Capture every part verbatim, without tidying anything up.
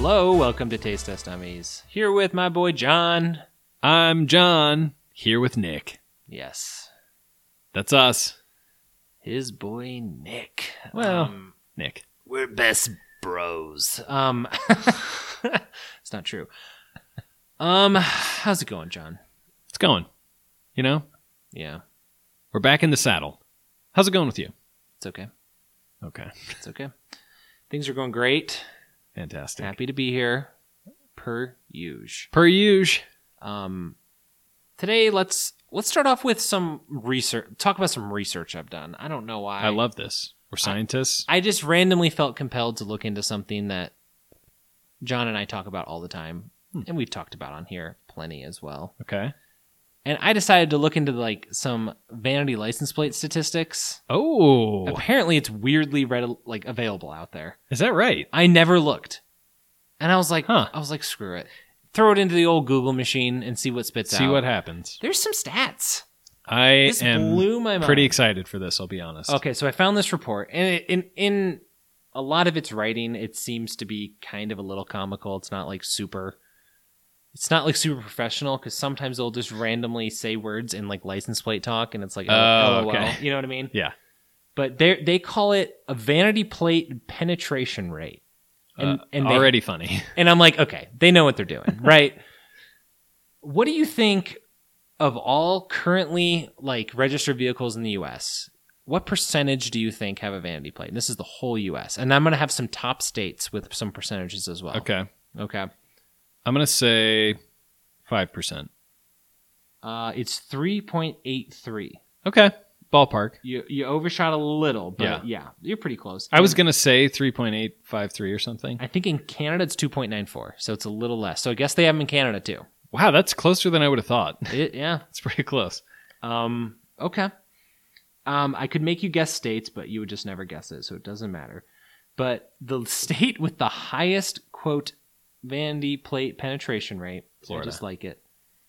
Hello, welcome to Taste Test Dummies. Here with my boy John. I'm John, here with Nick. Yes. That's us. His boy Nick. Well, um, Nick. We're best bros. Um, it's not true. Um, how's it going, John? It's going. You know? Yeah, We're back in the saddle. How's it going with you? it's okay. Okay. It's okay. Things are going great. Fantastic. Happy to be here, per usual. Per usual. Um, today let's let's start off with some research. Talk about some research I've done. I don't know why. I love this. We're scientists. I just randomly felt compelled to look into something that John and I talk about all the time, Hmm. and we've talked about on here plenty as well. Okay. And I decided to look into like some vanity license plate statistics. Oh. Apparently, it's weirdly read, like available out there. Is that right? I never looked, and I was like, Huh. I was like, screw it, throw it into the old Google machine and see what spits See out. what happens. There's some stats. I This am blew my mind. pretty excited for this, I'll be honest. Okay, so I found this report, and it, in in a lot of its writing, it seems to be kind of a little comical. It's not like super. It's not like super professional because sometimes they'll just randomly say words in like license plate talk, and it's like, Oh, L O L. okay. You know what I mean? Yeah. But they they call it a vanity plate penetration rate, and Uh, and they- already funny. and I'm like, okay, they know what they're doing, right? What do you think of all currently like registered vehicles in the U S? What percentage do you think have a vanity plate? And this is the whole U S. And I'm going to have some top states with some percentages as well. Okay. Okay. I'm going to say five percent. Uh, it's three point eight three. Okay. Ballpark. You you overshot a little, but yeah, Yeah. you're pretty close. I was going to say three point eight five three or something. I think in Canada it's two point nine four, so it's a little less. So I guess they have them in Canada too. Wow, that's closer than I would have thought. It, yeah. It's pretty close. Um, okay. Um, I could make you guess states, but you would just never guess it, so it doesn't matter. But the state with the highest, quote, vanity plate penetration rate, Florida. I just like it,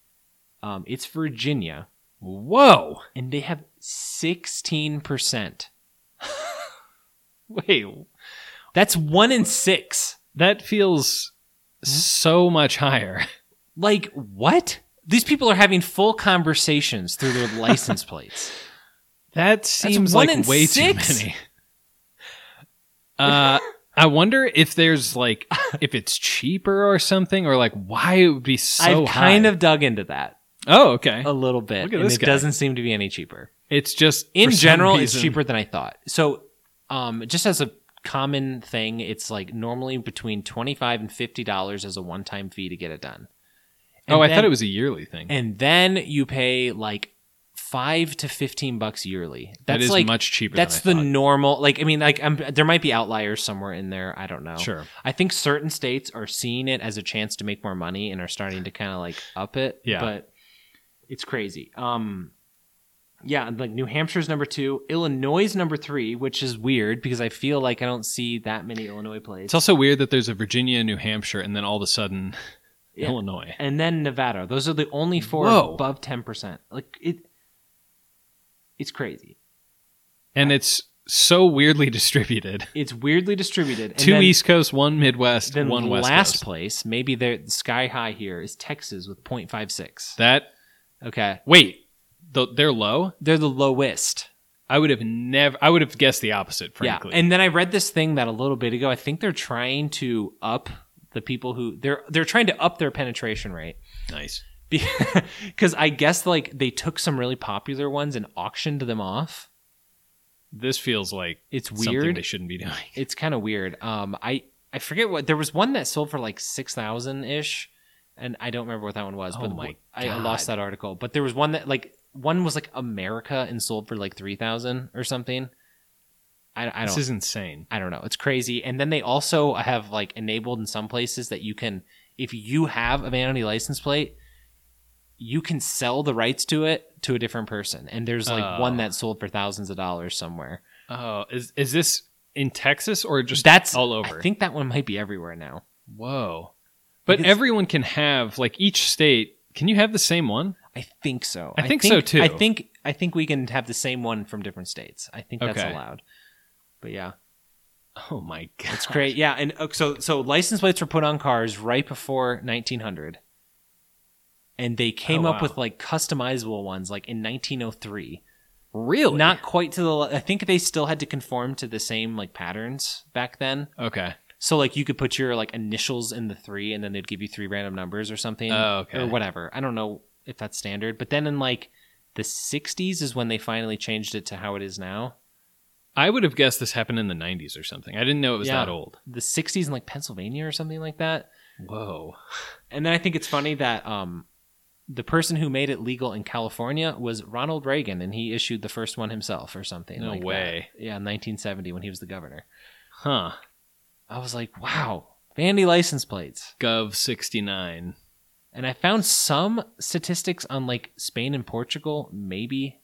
um, it's Virginia, Whoa. and they have sixteen percent. Wait, That's one in six. that feels so much higher. Like, what? These people are having full conversations through their license plates. That seems one like in way six? too many. Uh, I wonder if there's like, if it's cheaper or something, or like why it would be so I've high. kind of dug into that Oh, okay. a little bit, Look at and this it guy. doesn't seem to be any cheaper. It's just In for some general, it's reason- cheaper than I thought. So, um, just as a common thing, it's like normally between twenty-five and fifty dollars as a one-time fee to get it done. And Oh, I then- thought it was a yearly thing. And then you pay like five to fifteen bucks yearly. That's That is like much cheaper That's than the I thought. normal. Like, I mean, like I'm, there might be outliers somewhere in there. I don't know. Sure. I think certain states are seeing it as a chance to make more money and are starting to kind of like up it. Yeah. But it's crazy. Um, yeah, like New Hampshire's number two, Illinois is number three, which is weird because I feel like I don't see that many Illinois plates. It's also weird that there's a Virginia, New Hampshire, and then all of a sudden, Yeah. Illinois. And then Nevada. Those are the only four Whoa. above ten percent. Like it, it's crazy. And it's so weirdly distributed. It's weirdly distributed. And Two then, East Coast, one Midwest, then one West last Coast. place, maybe the sky high here is Texas with point five six. That, Okay, wait, th- they're low? they're the lowest. I would have never, I would have guessed the opposite, frankly. Yeah, and then I read this thing that a little bit ago. I think they're trying to up the people who they're they're trying to up their penetration rate. Nice. Because I guess like they took some really popular ones and auctioned them off. This feels like It's something weird. they shouldn't be doing. It's kind of weird. Um, I I forget what there was one that sold for like six thousand ish, and I don't remember what that one was. Oh but my I, I lost God. that article. But there was one that like one was like America and sold for like three thousand or something. I, I This don't. is insane. I don't know. It's crazy. And then they also have like enabled in some places that you can, if you have a vanity license plate, you can sell the rights to it to a different person. And there's like Oh. one that sold for thousands of dollars somewhere. Oh, is is this in Texas or just That's all over? I think that one might be everywhere now. Whoa. But Because- everyone can have, like each state, can you have the same one? I think so. I think so, too. I think I think we can have the same one from different states. I think that's Okay. allowed. But yeah. Oh my god. It's great. Yeah, and uh, so so license plates were put on cars right before nineteen hundred. And they came Oh, up wow. with like customizable ones like in nineteen oh three. Really? Not quite to the I think they still had to conform to the same like patterns back then. Okay. So like you could put your like initials in the three and then they'd give you three random numbers or something. Oh, okay. Or whatever. I don't know if that's standard. But then in like the sixties is when they finally changed it to how it is now. I would have guessed this happened in the nineties or something. I didn't know it was Yeah. that old. The sixties in like Pennsylvania or something like that. Whoa. And then I think it's funny that um, the person who made it legal in California was Ronald Reagan, and he issued the first one himself or something. No like way. That. Yeah, in nineteen seventy when he was the governor. Huh. I was like, wow, Vandy license plates. Gov sixty-nine. And I found some statistics on like Spain and Portugal, maybe,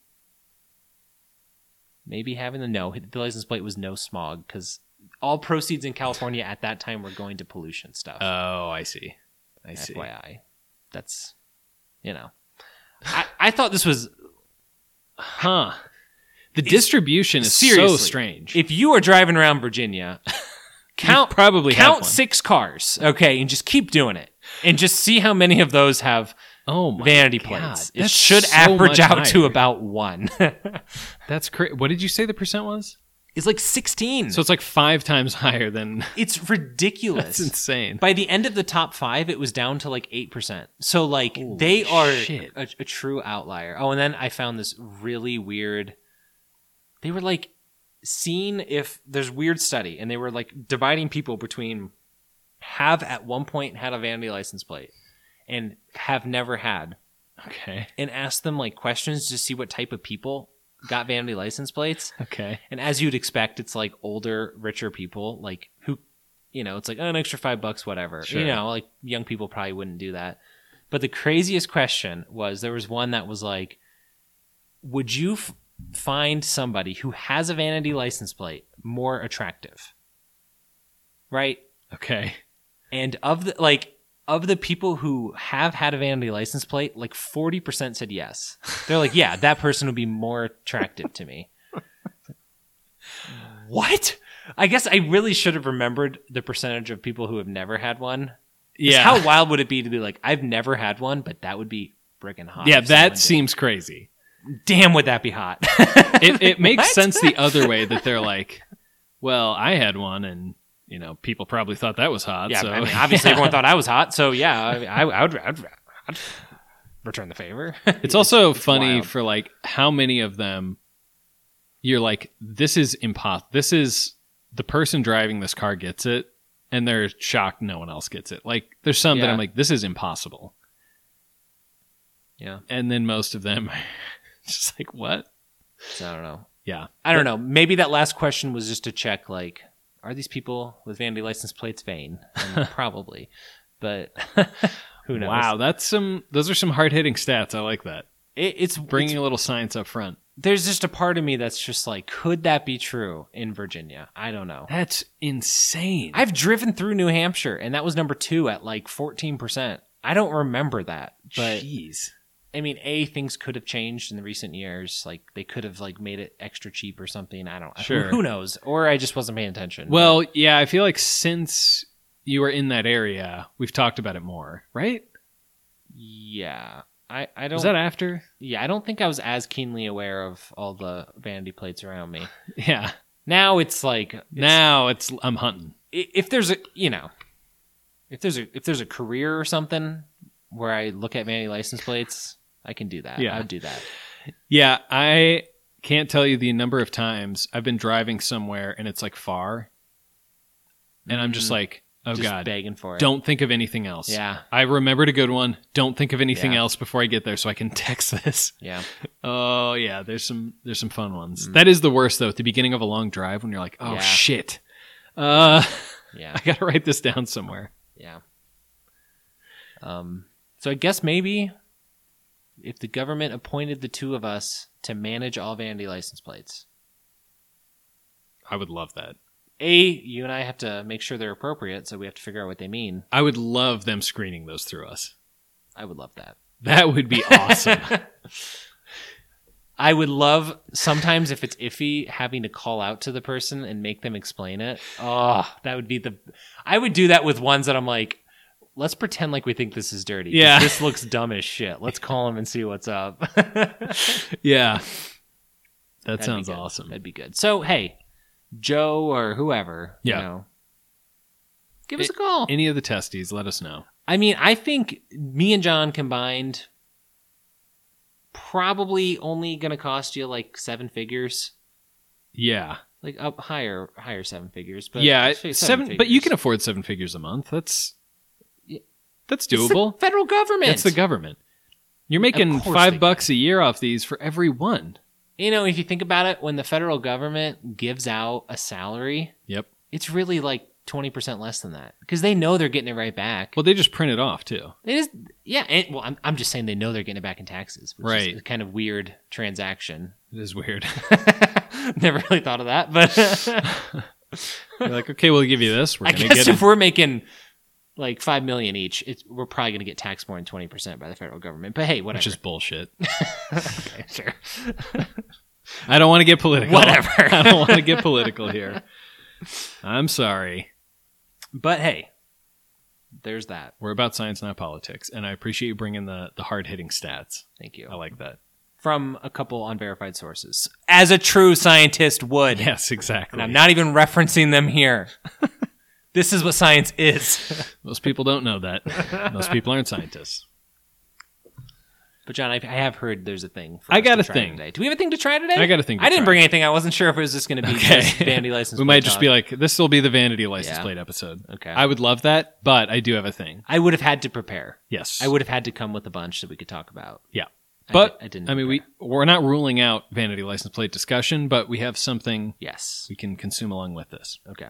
maybe having the no. The license plate was no smog because all proceeds in California at that time were going to pollution stuff. Oh, I see. I see. F Y I. That's, you know, I, I thought this was Huh. The distribution is so seriously, strange. If you are driving around Virginia, count probably have count one. six cars, okay, and just keep doing it, and just see how many of those have oh my vanity God. plates. It That's should so average much out to higher. about one. That's crazy. What did you say the percent was? It's like sixteen. So it's like five times higher than. It's ridiculous. That's insane. By the end of the top five, it was down to like eight percent. So like Holy they are shit. a, a true outlier. Oh, and then I found this really weird. They were like seeing if there's weird study, and they were like dividing people between have at one point had a vanity license plate and have never had, Okay. and asked them like questions to see what type of people got vanity license plates. Okay. And as you'd expect, it's like older, richer people, like who, you know, it's like, oh, an extra five bucks, whatever. Sure. You know, like young people probably wouldn't do that. But the craziest question was there was one that was like, would you f- find somebody who has a vanity license plate more attractive? Right? Okay. And of the, like, of the people who have had a vanity license plate, like forty percent said yes. They're like, yeah, that person would be more attractive to me. What? I guess I really should have remembered the percentage of people who have never had one. 'Cause Yeah. How wild would it be to be like, I've never had one, but that would be friggin' hot. yeah, if someone that did. seems crazy. Damn, would that be hot? It, it makes What? sense the other way that they're like, well, I had one and, you know, people probably thought that was hot. Yeah, so, I mean, obviously yeah. everyone thought I was hot, so yeah, I, I, I would I'd, I'd return the favor. It's also funny wild. for like how many of them you're like, this is impossible. This is the person driving this car gets it, and they're shocked no one else gets it. Like, there's some that Yeah. I'm like, this is impossible. Yeah, And then most of them, just like, what? so I don't know. Yeah. I don't know. Maybe that last question was just to check, like, are these people with vanity license plates vain? And probably, but who knows? Wow, that's some. Those are some hard hitting stats. I like that. It, it's Bringing it's- a little science up front. There's just a part of me that's just like, could that be true in Virginia? I don't know. That's insane. I've driven through New Hampshire, and that was number two at like fourteen percent. I don't remember that, but Jeez. I mean, A, things could have changed in the recent years. Like, they could have, like, made it extra cheap or something. I don't know. Sure. Who, who knows? Or I just wasn't paying attention. Well, yeah, I feel like since you were in that area, we've talked about it more, right? Yeah. I, I don't... Was that after? yeah, I don't think I was as keenly aware of all the vanity plates around me. Yeah. Now it's like... It's, Now it's I'm hunting. i- if there's a... You know... If there's a if there's a career or something where I look at vanity license plates, I can do that. Yeah. I would do that. Yeah, I can't tell you the number of times I've been driving somewhere and it's like far, and I'm just Mm. like, oh Just god, begging for it. don't think of anything else. Yeah. I remembered a good one. Don't think of anything Yeah. else before I get there, so I can text this. Yeah. Oh yeah, there's some there's some fun ones. Mm. That is the worst though. At the beginning of a long drive, when you're like, oh Yeah. shit, uh, Yeah. I gotta write this down somewhere. Yeah. Um, so I guess maybe if the government appointed the two of us to manage all vanity license plates, I would love that. A, you and I have to make sure they're appropriate, so we have to figure out what they mean. I would love them screening those through us. I would love that. That would be awesome. I would love sometimes if it's iffy having to call out to the person and make them explain it. Oh, that would be the. I would do that with ones that I'm like, let's pretend like we think this is dirty. 'cause Yeah. this looks dumb as shit. Let's call him and see what's up. Yeah. That That'd sounds be good. awesome. That'd be good. So hey, Joe or whoever, Yeah. you know, give us a call. Any of the testies, let us know. I mean, I think me and John combined probably only going to cost you like seven figures, Yeah. like up higher, higher seven figures. But yeah. let's say Seven, but you figures. can afford seven figures a month. That's Yeah. that's It's the doable. federal government. It's the government. You're making course five they bucks a year off these for every one. You know, if you think about it, when the federal government gives out a salary, Yep. it's really like twenty percent less than that because they know they're getting it right back. Well, they just print it off too. They just, yeah. And, well, I'm, I'm just saying they know they're getting it back in taxes, which Right. is a kind of weird transaction. It is weird. Never really thought of that, but You're like, okay, we'll give you this. We're I gonna guess get if it. we're making like five million each, it's, we're probably going to get taxed more than twenty percent by the federal government. But hey, whatever. Which is bullshit. Okay, sure. I don't want to get political. Whatever. I don't want to get political here. I'm sorry. But hey, there's that. We're about science, not politics, and I appreciate you bringing the the hard hitting stats. Thank you. I like that. From a couple unverified sources, as a true scientist would. Yes, exactly. And I'm not even referencing them here. This is what science is. Most people don't know that. Most people aren't scientists. But John, I, I have heard there's a thing. For I us got to a try thing. today. Do we have a thing to try today? I got a thing to I didn't try. bring anything. I wasn't sure if it was just going to be Okay. just vanity license. We plate might just talk. be like, this will be the vanity license Yeah. plate episode. Okay. I would love that, but I do have a thing. I would have had to prepare. Yes. I would have had to come with a bunch that we could talk about. Yeah. I But di- I didn't I mean, we prepare. we're not ruling out vanity license plate discussion, but we have something Yes. we can consume along with this. Okay.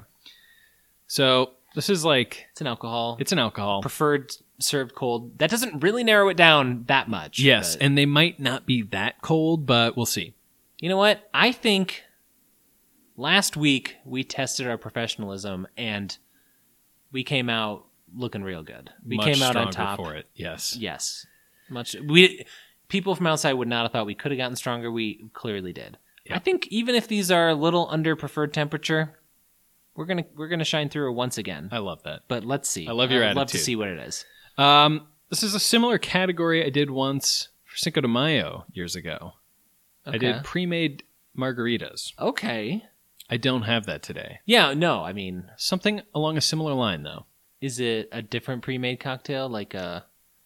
So this is like It's an alcohol. it's an alcohol. preferred served cold. That doesn't really narrow it down that much. Yes, but and they might not be that cold, but we'll see. you know what? I think last week we tested our professionalism and we came out looking real good. We Much came out on stronger top. for it. Yes. Yes. Much we people from outside would not have thought we could have gotten stronger. We clearly did. Yeah. I think even if these are a little under preferred temperature, we're gonna we're gonna shine through once again. I love that. But let's see. I love your I'd love to attitude. see what it is. Um, this is a similar category I did once for Cinco de Mayo years ago. I Okay. did pre-made margaritas. Okay. I don't have that today. Yeah, no, I mean, Something along a similar line, though. is it a different pre-made cocktail, like a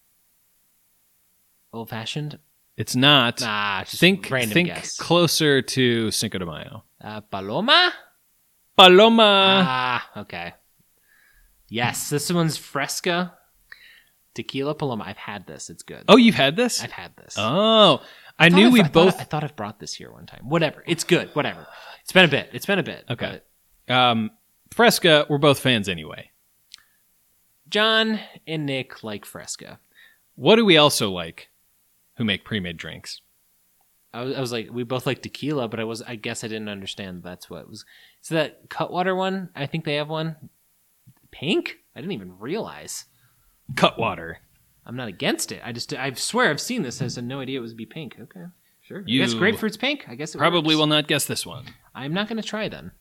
old-fashioned? It's not. Nah, just think random think guess. closer to Cinco de Mayo. Uh, Paloma? Paloma. ah, okay. Yes, this one's Fresca Tequila Paloma. I've had this. It's good. Oh, you've had this? I've had this. Oh, I, thought knew I've- we I thought- both. I thought I've brought this here one time. Whatever. It's good. Whatever. It's been a bit. It's been a bit. Okay. but Um, Fresca, we're both fans anyway. John and Nick like Fresca. What do we also like who make pre-made drinks? I was, I was like, we both like tequila, but I was, I guess I didn't understand that's what it was. So that Cutwater one, I think they have one. Pink? I didn't even realize. Cutwater. I'm not against it. I just, I swear I've seen this. I just had no idea it would be pink. Okay, sure. You I guess grapefruit's pink. I guess it Probably works. will not guess this one. I'm not going to try then.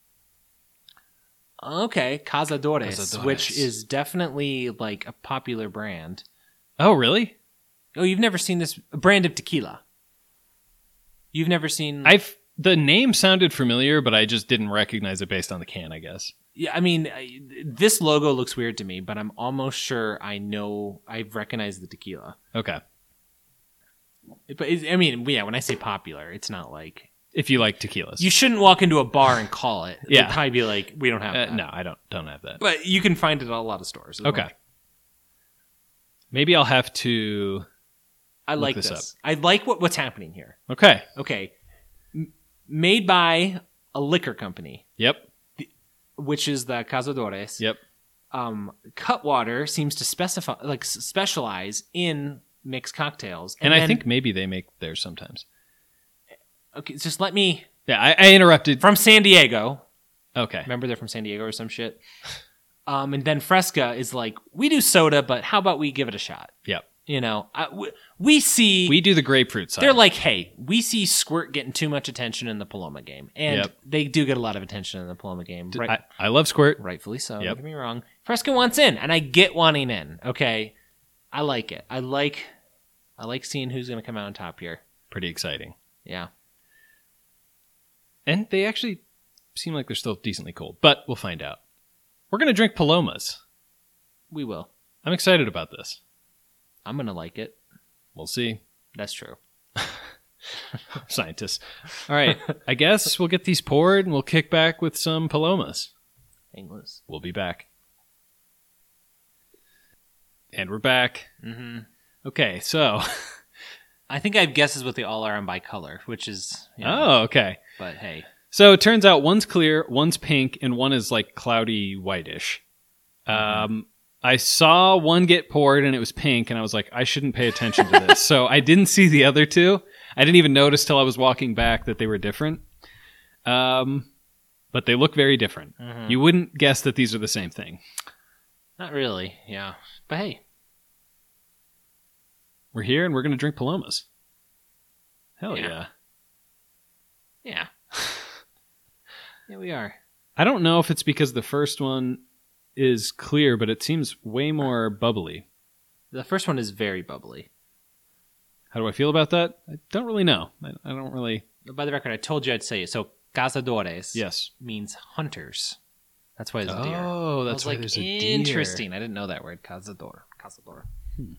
Okay, Cazadores, Cazadores. which is definitely like a popular brand. Oh, really? Oh, you've never seen this brand of tequila? You've never seen? I've the name sounded familiar, but I just didn't recognize it based on the can, I guess. Yeah, I mean, I, this logo looks weird to me, but I'm almost sure I know I've recognized the tequila. Okay. But it, I mean, yeah, when I say popular, it's not like If you like tequilas. you shouldn't walk into a bar and call it. Yeah. It'd probably be like, we don't have Uh, that. no, I don't don't have that. But you can find it at a lot of stores. Okay. Maybe I'll have to I like this this. I like what, what's happening here. Okay. Okay. M- made by a liquor company, Yep. which is the Cazadores. Yep. Um, Cutwater seems to specify, like, s- specialize in mixed cocktails. And, I then- think maybe they make theirs sometimes. okay, just let me Yeah, I, I interrupted. from San Diego. Okay. Remember they're from San Diego or some shit. Um, and then Fresca is like, we do soda, but how about we give it a shot? Yep. You know, I, we, we see We do the grapefruit side. they're like, hey, we see Squirt getting too much attention in the Paloma game, and Yep. they do get a lot of attention in the Paloma game. Right, I, I love Squirt. rightfully so. Yep. Don't get me wrong. Fresca wants in, and I get wanting in. Okay, I like it. I like, I like seeing who's going to come out on top here. Pretty exciting. Yeah. And they actually seem like they're still decently cold, but we'll find out. We're going to drink Palomas. We will. I'm excited about this. I'm going to like it. We'll see. That's true. Scientists. All right. I guess we'll get these poured and we'll kick back with some Palomas. English. We'll be back. And we're back. Mm-hmm. Okay, so. I think I have guesses what they all are on by color, which is, you know, Oh, okay. but hey. So it turns out one's clear, one's pink, and one is like cloudy whitish. Um, I saw one get poured and it was pink, and I was like, I shouldn't pay attention to this. So I didn't see the other two. I didn't even notice till I was walking back that they were different. Um, but they look very different. Mhm. You wouldn't guess that these are the same thing. Not really, yeah. But hey. We're here and we're going to drink Palomas. Hell Yeah. yeah. Yeah. Yeah, we are. I don't know if it's because the first one is clear, but it seems way more bubbly. The first one is very bubbly. How do I feel about that? I don't really know. I, I don't really. By the record, I told you I'd say it. So, cazadores Yes. means hunters. That's why it's a deer. Oh, I that's was why like, there's a deer. interesting. I didn't know that word. Cazador. Cazador. Hmm.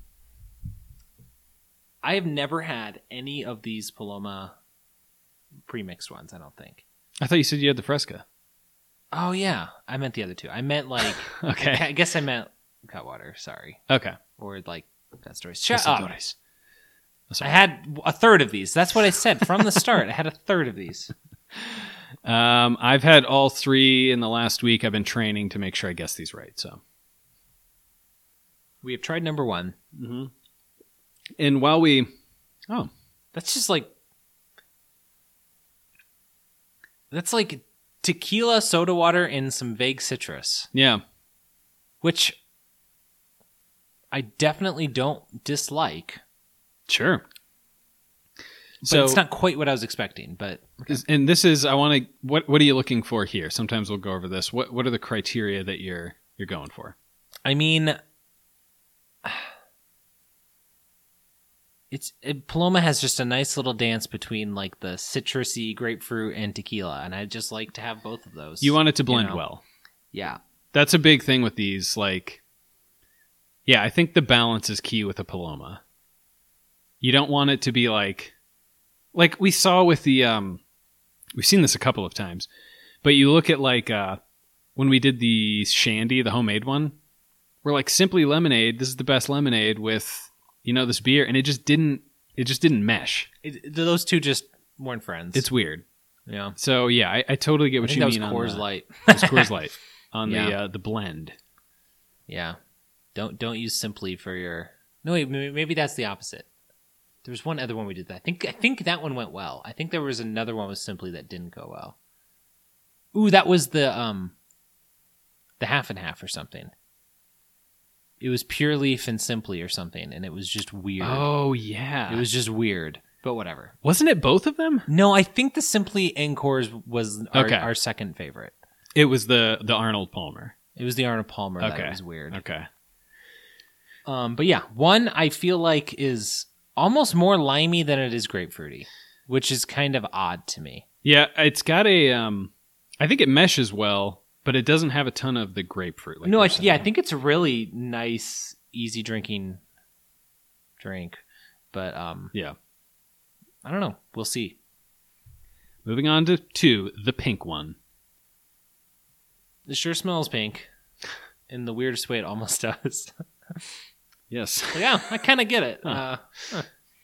I have never had any of these Paloma pre-mixed ones, I don't think. I thought you said you had the Fresca. Oh, yeah. I meant the other two. I meant like... Okay. I guess I meant Cutwater. Sorry. Okay. Or like that story. Shut up. Cazadores. Oh, I sorry. had a third of these. That's what I said from the start. I had a third of these. Um, I've had all three in the last week. I've been training to make sure I guess these right. So, We have tried number one. mm-hmm. And while we, oh, That's just like... That's like tequila, soda water, and some vague citrus. yeah, Which I definitely don't dislike. sure. But So, it's not quite what I was expecting. But is- and this is, I want to. What What are you looking for here? Sometimes we'll go over this. What What are the criteria that you're you're going for? I mean, it's it, Paloma has just a nice little dance between like the citrusy grapefruit and tequila, and I just like to have both of those. You want it to blend know? well. Yeah, That's a big thing with these. Like, yeah, I think the balance is key with a Paloma. You don't want it to be like, like we saw with the, um, we've seen this a couple of times, but you look at like, uh, when we did the Shandy, the homemade one, we're like Simply Lemonade. This is the best lemonade with, you know, this beer. And it just didn't, it just didn't mesh. it, those two just weren't friends. It's weird. yeah. So yeah, I, I totally get I what think you that mean. was Coors on the, Light. it was Coors Light on the, Yeah. uh, the blend. Yeah, don't don't use Simply for your. No, wait, maybe maybe that's the opposite. There was one other one we did that. I think I think that one went well. I think there was another one with Simply that didn't go well. Ooh, that was the um, the half and half or something. It was Pure Leaf and Simply or something, and it was just weird. Oh yeah. It was just weird, but whatever. Wasn't it both of them? No, I think the Simply Encores was our, Okay. our second favorite. It was the the Arnold Palmer. It was the Arnold Palmer Okay. that was weird. Okay. Um, but yeah, one I feel like is almost more limey than it is grapefruity, which is kind of odd to me. Yeah, it's got a um I think it meshes well, but it doesn't have a ton of the grapefruit. Like no, you're I, saying. yeah, I think it's a really nice, easy drinking drink, but um, Yeah. I don't know. We'll see. Moving on to two, the pink one. It sure smells pink, in the weirdest way it almost does. Yes. But yeah, I kind of get it. Huh. Uh, huh.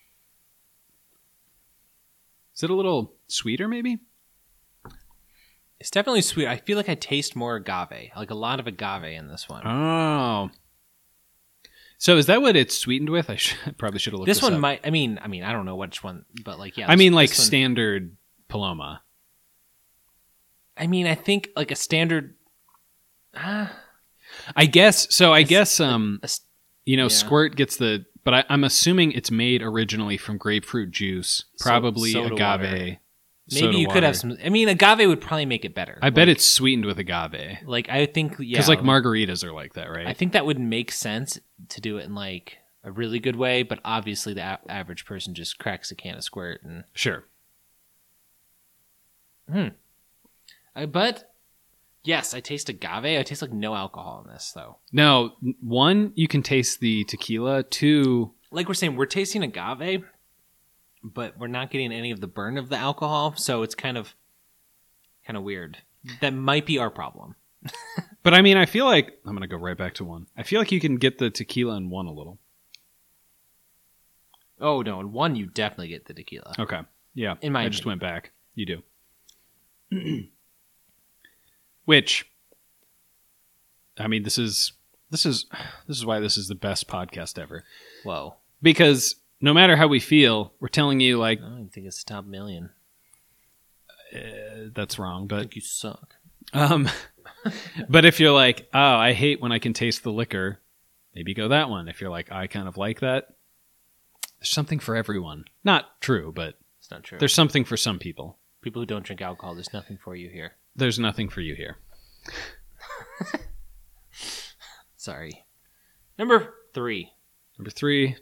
Is it a little sweeter maybe? It's definitely sweet. I feel like I taste more agave, like a lot of agave in this one. Oh. So is that what it's sweetened with? I sh- probably should have looked this this one up. might. I mean, I mean, I don't know which one, but like, yeah. I mean this- like this one- standard Paloma. I mean, I think like a standard. Ah, I guess so I It's- guess um a s- you know yeah. Squirt gets the but I, I'm assuming it's made originally from grapefruit juice, probably soda agave. water. soda Maybe you could water. have some. I mean, agave would probably make it better. I bet Like- it's sweetened with agave. Like, I think, yeah. Because like margaritas are like that, right? I think that would make sense to do it in like a really good way, but obviously the a- average person just cracks a can of squirt and. Sure. Hmm. Uh, but yes, I taste agave. I taste like no alcohol in this though. No, one, you can taste the tequila. Two, Like we're saying, we're tasting agave, but we're not getting any of the burn of the alcohol, so it's kind of, kind of weird. That might be our problem. but I mean, I feel like I'm gonna go right back to one. I feel like you can get the tequila in one a little. Oh no, in one you definitely get the tequila. Okay, yeah. In my I just opinion. went back. You do. Which, I mean, this is this is this is why this is the best podcast ever. Whoa. Because no matter how we feel, we're telling you like I don't think it's top million. uh, that's wrong. I But think you suck. um, but if you're like, oh, I hate when I can taste the liquor, maybe go that one. If you're like, I kind of like that, there's something for everyone. Not true, but It's not true. there's something for some people. People who don't drink alcohol, there's nothing for you here. There's nothing for you here. Sorry. Number three. Number three.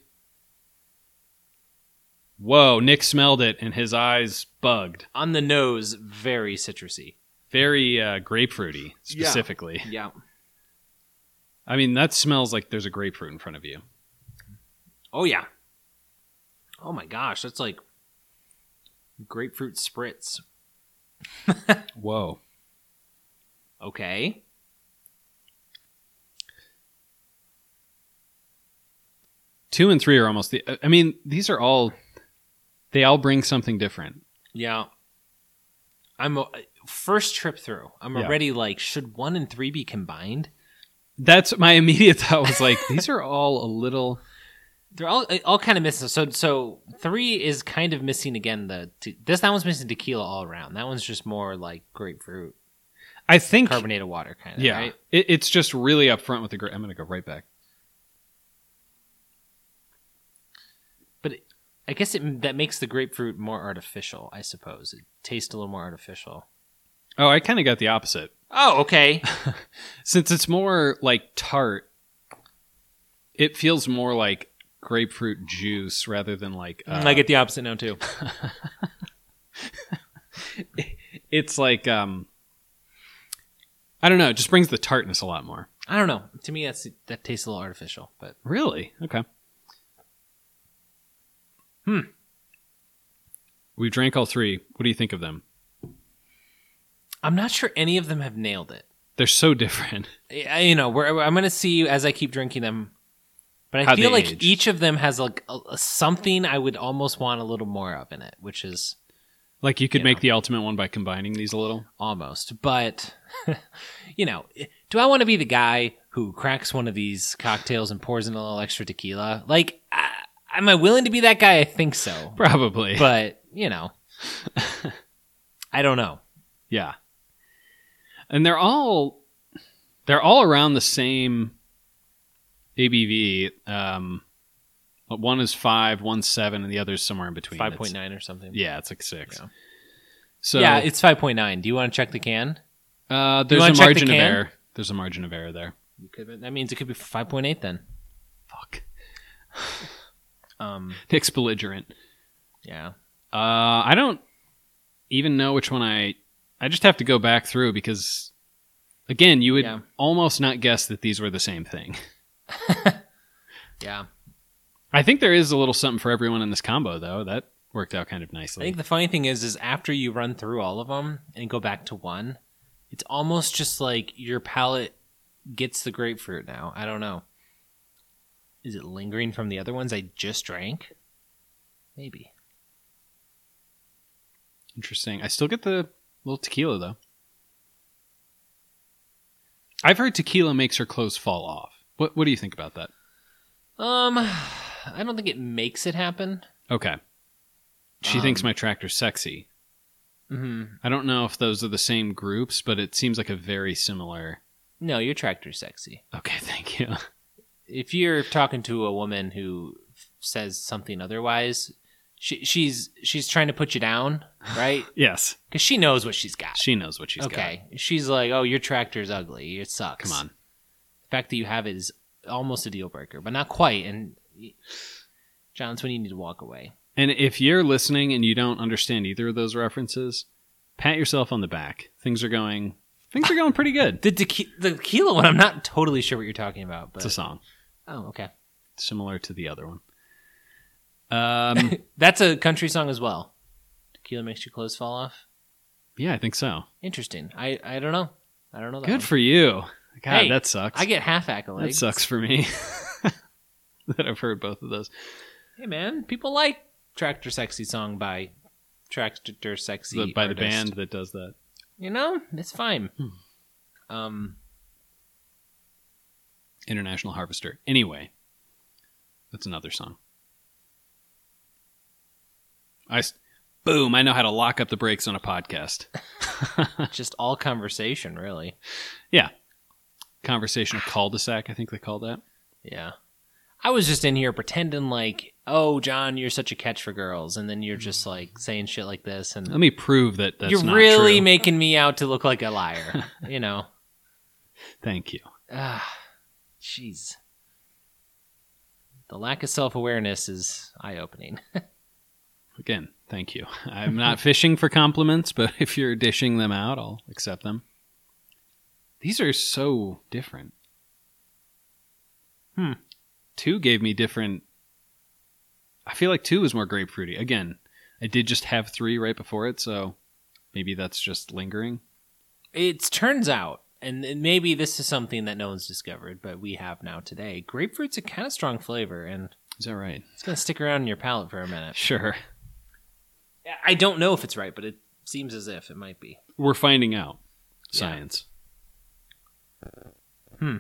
Whoa, Nick smelled it and his eyes bugged. On the nose, very citrusy. Very uh, grapefruity, Yeah. specifically. Yeah. I mean, that smells like there's a grapefruit in front of you. Oh, yeah. Oh, my gosh. That's like grapefruit spritz. Whoa. Okay. Two and three are almost the... I mean, these are all... They all bring something different. Yeah. I'm a, first trip through. I'm Yeah. already like, should one and three be combined? That's my immediate thought was like, these are all a little... They're all all kind of missing. So so three is kind of missing again. The te- this that one's missing tequila all around. That one's just more like grapefruit, I think... carbonated water kind of. Yeah. Right? It, it's just really upfront with the... Gra- I'm going to go right back. But it, I guess it that makes the grapefruit more artificial. I suppose it tastes a little more artificial. Oh, I kind of got the opposite. Oh, okay. Since it's more like tart, it feels more like grapefruit juice rather than like... Uh, I get the opposite now too. it's like... um I don't know. It just brings the tartness a lot more. I don't know. To me, that's that tastes a little artificial. But Really? Okay. Hmm. We drank all three. What do you think of them? I'm not sure any of them have nailed it. They're so different. I, you know, we're, I'm going to see as I keep drinking them. But I How feel they like age. each of them has like a, a something I would almost want a little more of in it, which is Like you could You make know. the ultimate one by combining these a little. almost. But, you know, do I want to be the guy who cracks one of these cocktails and pours in a little extra tequila? Like, uh, am I willing to be that guy? I think so. Probably. But, you know, I don't know. Yeah. And they're all they're all around the same A B V. Um, one is five, one's seven, and the other's somewhere in between. five It's- point nine or something. Yeah, it's like six. Yeah. So yeah, it's five point nine. Do you want to check the can? uh, you there's wanna a check the margin of can? error. There's a margin of error there. You could, that means it could be five point eight then. Fuck. Um, Nick's belligerent. yeah. Uh, I don't even know which one I. I just have to go back through because, again, you would Yeah. almost not guess that these were the same thing. Yeah. I think there is a little something for everyone in this combo, though. That worked out kind of I nicely. think the funny thing is, is after you run through all of them and go back to one, it's almost just like your palate gets the grapefruit now. I don't know. Is it lingering from the other ones I just drank? Maybe. Interesting. I still get the little tequila, though. I've heard tequila makes her clothes fall off. What What do you think about that? Um, I don't think it makes it happen. Okay. She Um, thinks my tractor's sexy. Mm-hmm. I don't know if those are the same groups, but it seems like a very similar... No, your tractor's sexy. Okay, thank you. If you're talking to a woman who says something otherwise, she, she's she's trying to put you down, right? Yes. Because she knows what she's got. She knows what she's got. Okay. She's like, oh, your tractor's ugly. It sucks. Come on. The fact that you have it is almost a deal breaker, but not quite. And John, that's when you need to walk away. And if you're listening and you don't understand either of those references, pat yourself on the back. Things are going things are going pretty good. The, tequi- the tequila one, I'm not totally sure what you're talking about. But... It's a song. Oh, okay. Similar to the other one. Um, That's a country song as well. Tequila makes your clothes fall off. Yeah, I think so. Interesting. I, I don't know. I don't know that Good one. for you. God, Hey, that sucks. I get half accolades. That sucks for me. That I've heard both of those. Hey, man. People like Tractor Sexy song by Tractor Sexy The, by artist. the band that does that. You know, it's fine. Hmm. Um, International Harvester. Anyway, that's another song. I s- boom! I know how to lock up the brakes on a podcast. just all conversation, really. Yeah, conversational cul-de-sac. I think they call that. Yeah. I was just in here pretending like, oh, John, you're such a catch for girls, and then you're just like saying shit like this, and Let me prove that that's you're not really true. making me out to look like a liar. You know. Thank you. Ah, jeez. The lack of self-awareness is eye-opening. Again, thank you. I'm not fishing for compliments, but if you're dishing them out, I'll accept them. These are so different. Hmm. Two gave me different... I feel like two is more grapefruity. Again, I did just have three right before it, so maybe that's just lingering. It turns out, and and maybe this is something that no one's discovered, but we have now today, grapefruit's a kind of strong flavor, and Is that right? it's going to stick around in your palate for a minute. Sure. I don't know if it's right, but it seems as if it might be. We're finding out. Yeah. Science. Hmm.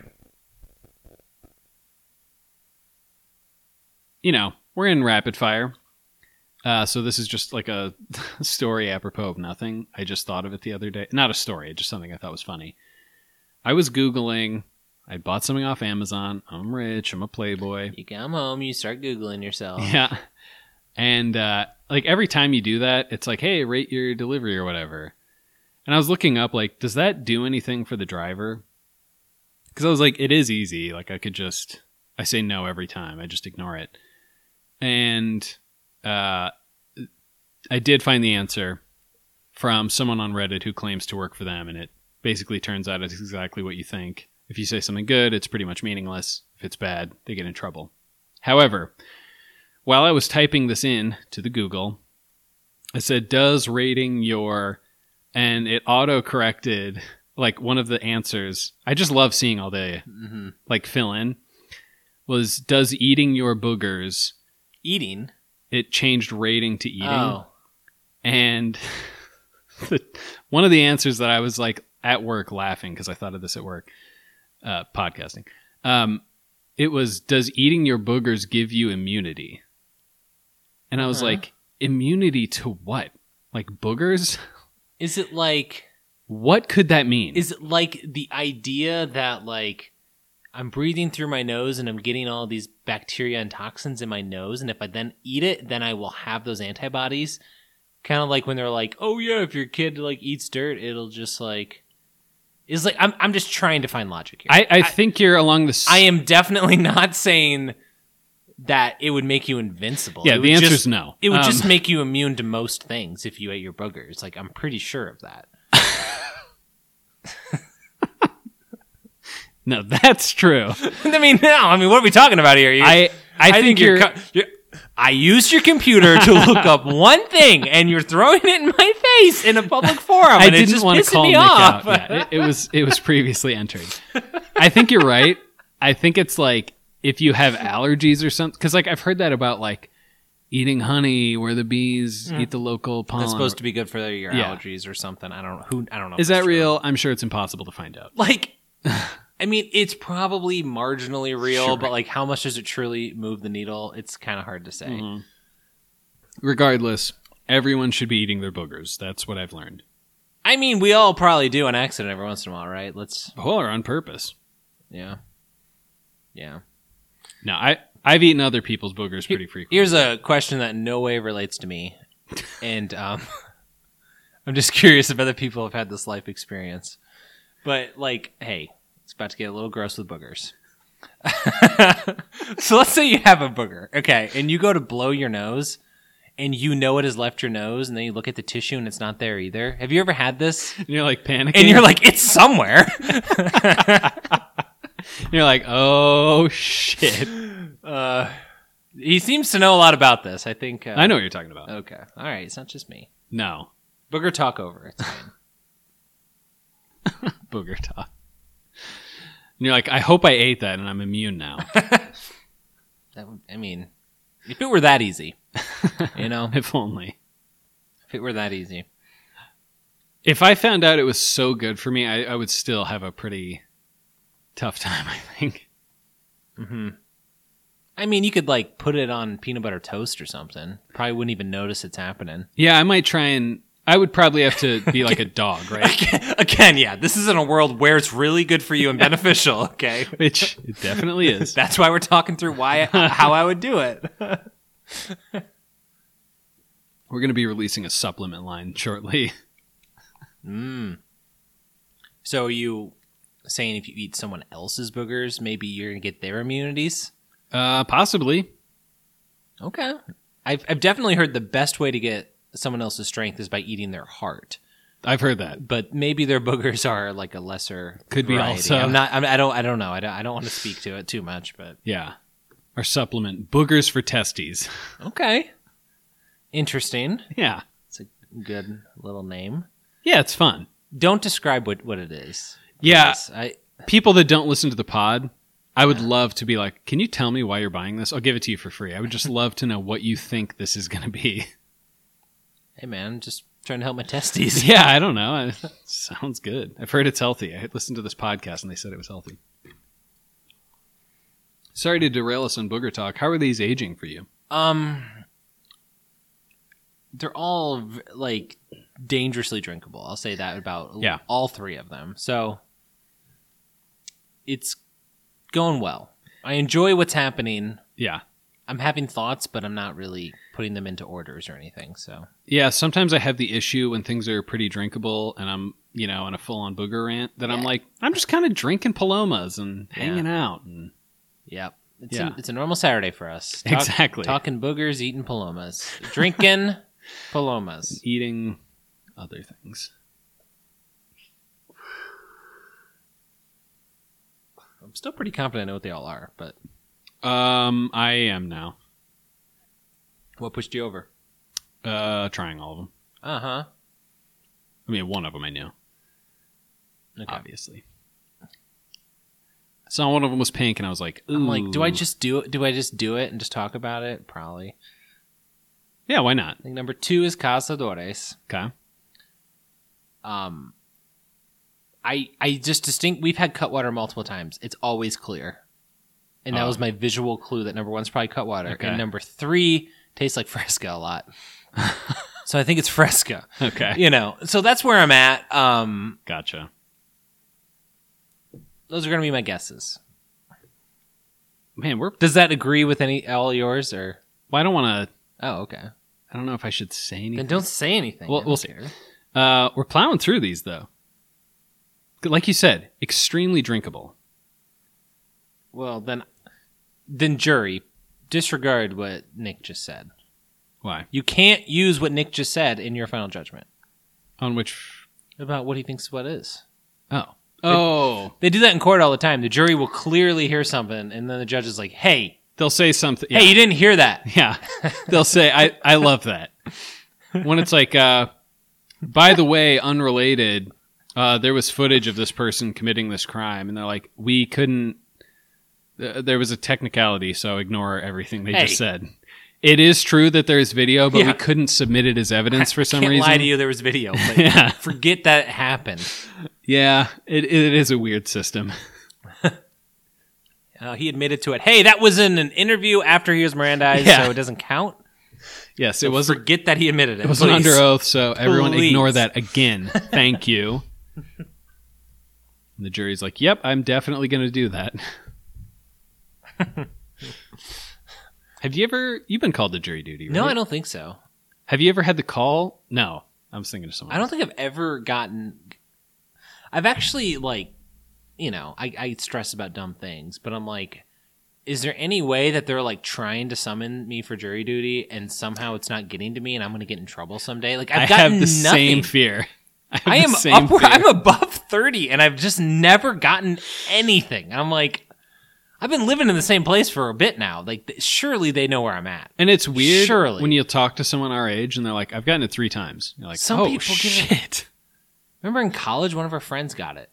You know, we're in rapid fire. Uh, so this is just like a story apropos of nothing. I just thought of it the other day. Not a story, just something I thought was funny. I was Googling. I bought something off Amazon. I'm rich. I'm a playboy. You come home, you start Googling yourself. Yeah. And uh, like every time you do that, it's like, hey, rate your delivery or whatever. And I was looking up, like, does that do anything for the driver? Because I was like, it is easy. Like, I could just, I say no every time. I just ignore it. And uh, I did find the answer from someone on Reddit who claims to work for them. And it basically turns out it's exactly what you think. If you say something good, it's pretty much meaningless. If it's bad, they get in trouble. However, while I was typing this in to the Google, I said, does rating your... And it auto-corrected, like, one of the answers. I just love seeing all the, Mm-hmm. like, fill-in. Was, does eating your boogers... Eating? It changed rating to eating. Oh. And the, one of the answers that I was, like, at work laughing, because I thought of this at work, uh, podcasting. Um, it was, does eating your boogers give you immunity? And I was Uh-huh. like, immunity to what? Like boogers? Is it like... What could that mean? Is it like the idea that, like, I'm breathing through my nose and I'm getting all these bacteria and toxins in my nose, and if I then eat it, then I will have those antibodies? Kind of like when they're like, oh yeah, if your kid, like, eats dirt, it'll just, like... Is like I'm I'm just trying to find logic here. I, I think you're along the... S- I am definitely not saying that it would make you invincible. Yeah, It the would answer just- is no. It would Um, just make you immune to most things if you ate your boogers. Like, I'm pretty sure of that. No, that's true. I mean, no. I mean, what are we talking about here? You- I, I, think, you're... co- you're. I used your computer to look up one thing, and you're throwing it in my face in a public forum. I and it's didn't just want to pissing call me Nick off. out. Yeah, it, it was it was previously entered. I think you're right. I think it's like if you have allergies or something, because like I've heard that about like eating honey where the bees eat the local pollen. That's supposed to be good for your Yeah. allergies or something. I don't know. Who? I don't know. if Is that's that true. real? I'm sure it's impossible to find out. Like, I mean, it's probably marginally real, Sure. but like, how much does it truly move the needle? It's kind of hard to say. Mhm. Regardless, everyone should be eating their boogers. That's what I've learned. I mean, we all probably do on accident every once in a while, right? Let's, Or on purpose. yeah, yeah. No, I, I've eaten other people's boogers pretty frequently. Here's a question that in no way relates to me. And um, I'm just curious if other people have had this life experience. But, like, hey, it's about to get a little gross with boogers. So let's say you have a booger, okay, and you go to blow your nose, and you know it has left your nose, and then you look at the tissue, and it's not there either. Have you ever had this? And you're like panicking. And you're like, it's somewhere. You're like, oh, shit. Uh, he seems to know a lot about this. I think. Uh, I know what you're talking about. Okay. All right. It's not just me. No. Booger talk over. It's fine. Booger talk. And you're like, I hope I ate that and I'm immune now. That would, I mean, if it were that easy, you know? If only. If it were that easy. If I found out it was so good for me, I, I would still have a pretty tough time, I think. Mm-hmm. I mean, you could, like, put it on peanut butter toast or something. Probably wouldn't even notice it's happening. Yeah, I might try and... I would probably have to be like a dog, right? Again, again, yeah, this is in a world where it's really good for you and beneficial, okay? Which it definitely is. That's why we're talking through why how I would do it. We're going to be releasing a supplement line shortly. Mm. So are you saying if you eat someone else's boogers, maybe you're going to get their immunities? Uh, possibly. Okay. I've, I've definitely heard the best way to get someone else's strength is by eating their heart. I've heard that. But maybe their boogers are like a lesser Could be variety. also. I'm not, I'm, I don't I don't know. I don't, I don't want to speak to it too much, but Yeah. Our supplement, boogers for testes. okay. Interesting. Yeah. It's a good little name. Yeah, it's fun. Don't describe what, what it is. Yeah. Please. I People that don't listen to the pod, I would love to be like, can you tell me why you're buying this? I'll give it to you for free. I would just love to know what you think this is going to be. Hey, man, I'm just trying to help my testes. Yeah, I don't know. It sounds good. I've heard it's healthy. I listened to this podcast and they said it was healthy. Sorry to derail us on booger talk. How are these aging for you? Um, they're all v- like dangerously drinkable. I'll say that about Yeah. all three of them. So it's going well. I enjoy what's happening. Yeah. I'm having thoughts, but I'm not really putting them into orders or anything. So Yeah, sometimes I have the issue when things are pretty drinkable and I'm, you know, on a full-on booger rant that I'm Yeah. like, I'm just kind of drinking Palomas and Yeah. hanging out. And Yep. It's, Yeah. a, it's a normal Saturday for us. Exactly. Talking boogers, eating palomas. Drinking palomas. eating other things. I'm still pretty confident I know what they all are, but Um, I am now. what pushed you over? Uh, trying all of them. Uh-huh. I mean, one of them I knew, Okay. obviously. I saw one of them was pink, and I was like, ooh. I'm like, do I just do it? Do I just do it and just talk about it? Probably. Yeah, why not? I think number two is Cazadores. Okay. Um, I I just distinct. We've had Cutwater multiple times. It's always clear, and that Oh. was my visual clue that number one's probably Cutwater, Okay. and number three tastes like Fresca a lot. So I think it's Fresca. Okay. You know, so that's where I'm at. Um, Gotcha. those are going to be my guesses. Man, we're. Does that agree with any all yours or? Well, I don't want to. Oh, okay. I don't know if I should say anything. Then don't say anything. Well, I don't we'll see. care. Uh, we're plowing through these, though. Like you said, extremely drinkable. Well, then, then jury, disregard what Nick just said. Why? You can't use what Nick just said in your final judgment On which? about what he thinks what is. Oh. Oh. They do that in court all the time. The jury will clearly hear something, and then the judge is like, "Hey, They'll say something. hey, you didn't hear that." Yeah. They'll say, I, I love that. When it's like, uh, by the way, unrelated, uh, there was footage of this person committing this crime. And they're like, we couldn't, uh, there was a technicality, so ignore everything they Hey. just said. It is true that there's video, but Yeah. we couldn't submit it as evidence for some Can't reason. lie to you. There was video, but Yeah. forget that it happened. Yeah, it, it is a weird system. Uh, he admitted to it. Hey, that was in an interview after he was Mirandized, Yeah. so it doesn't count. Yes, So it wasn't. forget that he admitted it. It wasn't please. under oath, so everyone Please. ignore that again. Thank you. And the jury's like, yep, I'm definitely going to do that. Have you ever, you've been called to jury duty, right? No, I don't think so. Have you ever had the call? No. I was thinking of someone I don't else. think I've ever gotten. I've actually, like, you know, I, I stress about dumb things, but I'm like, is there any way that they're like trying to summon me for jury duty and somehow it's not getting to me and I'm going to get in trouble someday? Like, I've I gotten have the nothing. same fear. I, have I the am same upward, fear. I'm above thirty and I've just never gotten anything. I'm like, I've been living in the same place for a bit now. Like, th- surely they know where I'm at. And it's weird Surely. when you talk to someone our age and they're like, I've gotten it three times. You're like, Some oh, people give it- shit. Remember in college, one of our friends got it.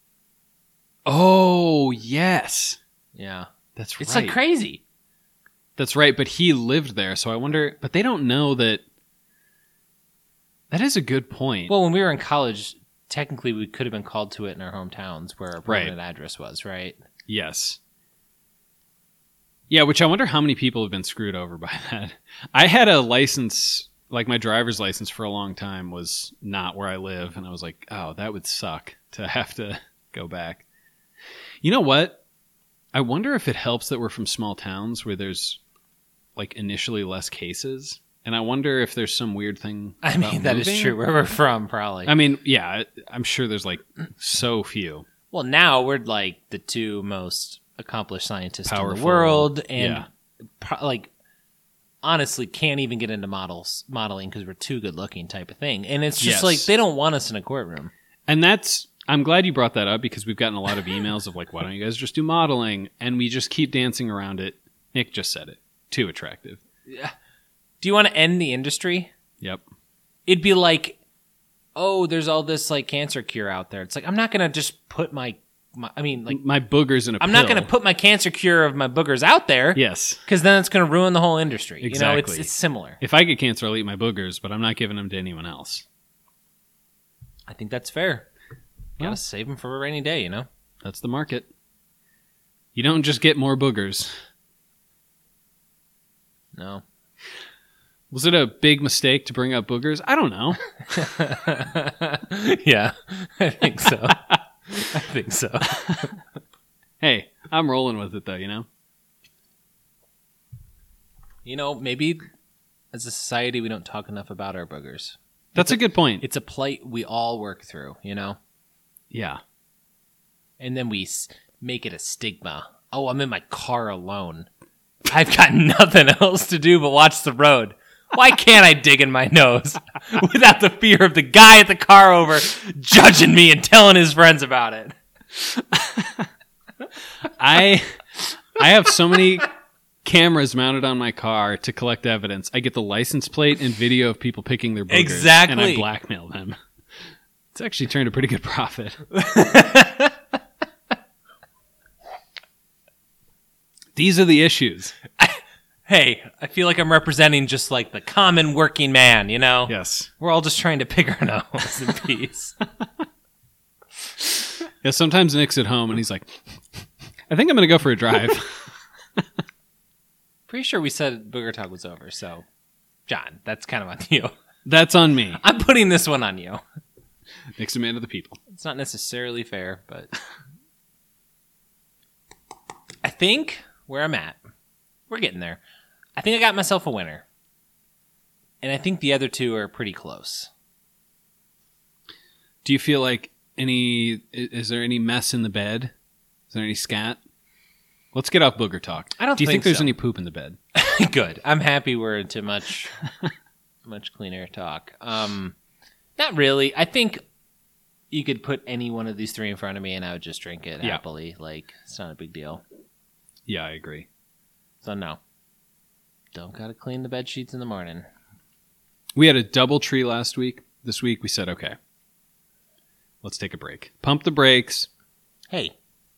Oh, yes. Yeah. That's It's right. like crazy. That's right, but he lived there, so I wonder, but they don't know that. That is a good point. Well, when we were in college, technically we could have been called to it in our hometowns where our Right. permanent address was, right? Yes. Yeah, which I wonder how many people have been screwed over by that. I had a license, like my driver's license for a long time was not where I live, and I was like, oh, that would suck to have to go back. You know what? I wonder if it helps that we're from small towns where there's like initially less cases. And I wonder if there's some weird thing. I about mean, that is moving. true. Where we're from, probably. I mean, yeah, I- I'm sure there's like so few. Well, now we're like the two most accomplished scientists in the Powerful. world, and Yeah. pro- like honestly can't even get into models modeling because we're too good looking, type of thing. And it's just Yes. like they don't want us in a courtroom. And that's, I'm glad you brought that up because we've gotten a lot of emails of like, why don't you guys just do modeling? And we just keep dancing around it. Nick just said it. Too attractive. Do you want to end the industry? Yep. It'd be like, oh, there's all this like cancer cure out there. It's like I'm not gonna just put my, my I mean, like My boogers in a I'm pill. not gonna put my cancer cure of my boogers out there. Yes. Because then it's going to ruin the whole industry. You know, it's Exactly. it's similar. If I get cancer, I'll eat my boogers, but I'm not giving them to anyone else. I think that's fair. Well- Gotta save them for a rainy day, you know? That's the market. You don't just get more boogers. No. Was it a big mistake to bring up boogers? I don't know. Yeah, I think so. I think so. Hey, I'm rolling with it though, you know? You know, maybe as a society we don't talk enough about our boogers. That's a good point. It's a plight we all work through, you know? Yeah. And then we s- make it a stigma. Oh, I'm in my car alone. I've got nothing else to do but watch the road. Why can't I dig in my nose without the fear of the guy at the car over judging me and telling his friends about it? I I have so many cameras mounted on my car to collect evidence. I get the license plate and video of people picking their boogers. Exactly. And I blackmail them. It's actually turned a pretty good profit. These are the issues. Hey, I feel like I'm representing just like the common working man, you know? Yes. We're all just trying to pick our nose in peace. Yeah, sometimes Nick's at home and he's like, I think I'm going to go for a drive. Pretty sure we said Booger Talk was over, so John, that's kind of on you. That's on me. I'm putting this one on you. Nick's a man of the people. It's not necessarily fair, but I think where I'm at, we're getting there. I think I got myself a winner. And I think the other two are pretty close. Do you feel like any, i- is there any mess in the bed? Is there any scat? Let's get off booger talk. I don't Do you think, think there's so. any poop in the bed? Good. I'm happy we're into much much cleaner talk. Um not really. I think you could put any one of these three in front of me and I would just drink it Yeah. happily. Like, it's not a big deal. Yeah, I agree. So no. Don't gotta clean the bed sheets in the morning. We had a double tree last week. This week we said, okay, let's take a break. Pump the brakes. Hey.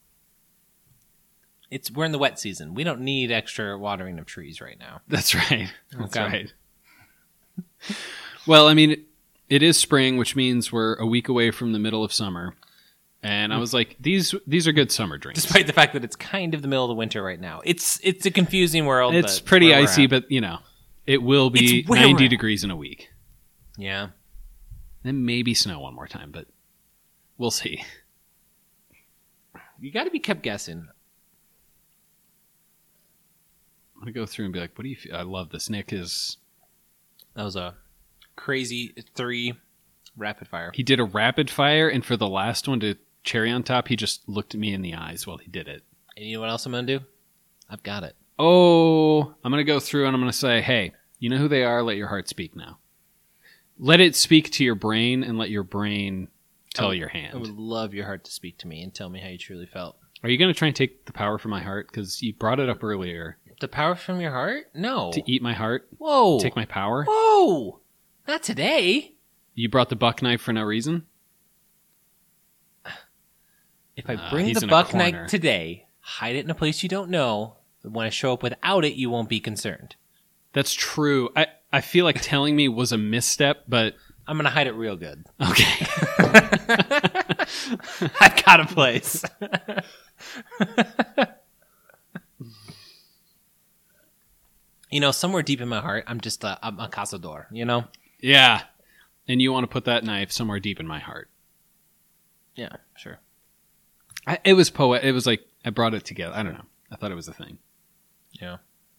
It's we're in the wet season. We don't need extra watering of trees right now. That's right. That's Okay. right. Well, I mean, it is spring, which means we're a week away from the middle of summer. And I was like, these these are good summer drinks. Despite the fact that it's kind of the middle of the winter right now. It's it's a confusing world. It's but pretty where we're icy, at. but, you know, it will be It's where we're ninety at. degrees in a week. Yeah. Then maybe snow one more time, but we'll see. You gotta be kept guessing. want to go through and be like, what do you feel? I love this. Nick is... That was a crazy three rapid fire. He did a rapid fire, and for the last one to cherry on top, he just looked at me in the eyes while he did it. And you know what else I'm going to do? I've got it. Oh, I'm going to go through and I'm going to say, hey, you know who they are? Let your heart speak now. Let it speak to your brain and let your brain tell would, your hand. I would love your heart to speak to me and tell me how you truly felt. Are you going to try and take the power from my heart? Because you brought it up earlier. The power from your heart? No. To eat my heart? Whoa. Take my power? Whoa. Not today. You brought the buck knife for no reason? If I Uh, bring he's the in a buck corner. knife today, hide it in a place you don't know, when I show up without it, you won't be concerned. That's true. I, I feel like telling me was a misstep, but... I'm going to hide it real good. Okay. I've got a place. You know, somewhere deep in my heart, I'm just a, I'm a cazador, you know? Yeah. And you want to put that knife somewhere deep in my heart. Yeah, sure. I, it was poet. It was like, I brought it together. I don't know. I thought it was a thing. Yeah.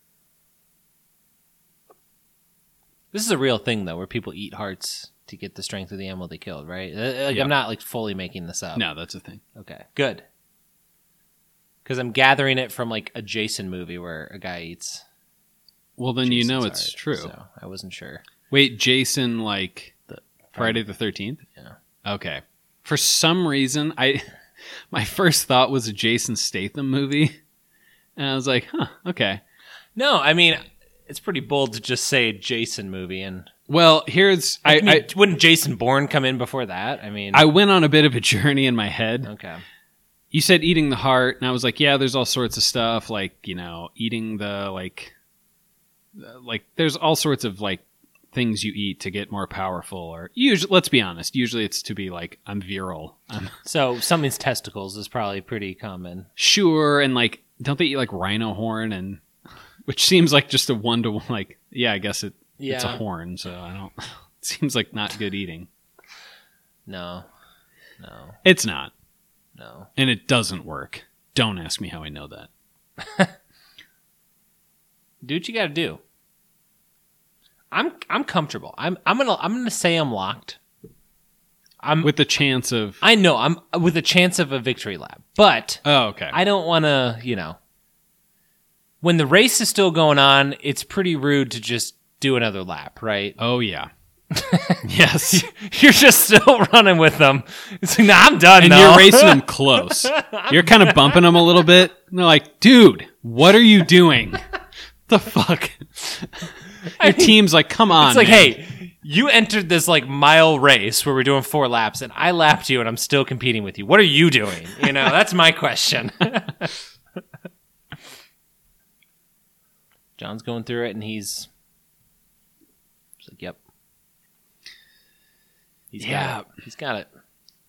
This is a real thing, though, where people eat hearts to get the strength of the animal they killed, right? Uh, Like, Yeah. I'm not, like, fully making this up. No, that's a thing. Okay, good. Because I'm gathering it from, like, a Jason movie where a guy eats Well, then you know Jason's it's heart, true. So I wasn't sure. Wait, Jason, like The- Friday the thirteenth? Yeah. Okay. For some reason, I my first thought was a Jason Statham movie. And I was like, huh, okay. No, I mean, it's pretty bold to just say Jason movie. And Well, here's... I, I, mean, I, wouldn't Jason Bourne come in before that? I mean... I went on a bit of a journey in my head. Okay. You said eating the heart, and I was like, yeah, there's all sorts of stuff, like, you know, eating the, like... uh, Like, there's all sorts of, like, things you eat to get more powerful, or... Usually, let's be honest, usually it's to be, like, I'm virile. I'm So something's testicles is probably pretty common. sure, and, like, don't they eat, like, rhino horn, and... Which seems like just a one-to-one, like, yeah, I guess it it's a Yeah. horn, so I don't... It seems like not good eating. No. No. It's not, No. and it doesn't work. Don't ask me how I know that. Do what you got to do. I'm I'm comfortable. I'm I'm gonna I'm gonna say I'm locked. I'm With the chance of... I know I'm with a chance of a victory lap, but Oh, okay. I don't want to. You know, when the race is still going on, it's pretty rude to just do another lap, right? Oh, yeah. Yes. You're just still running with them. It's like, nah, I'm done. And though. you're racing them close. You're kind of bumping them a little bit. And they're like, dude, what are you doing? The fuck? Your team's like, come on. It's like, man. hey, you entered this like mile race where we're doing four laps, and I lapped you, and I'm still competing with you. What are you doing? You know, that's my question. John's going through it, and he's, he's like, "Yep, he's Yeah. got it. He's got it,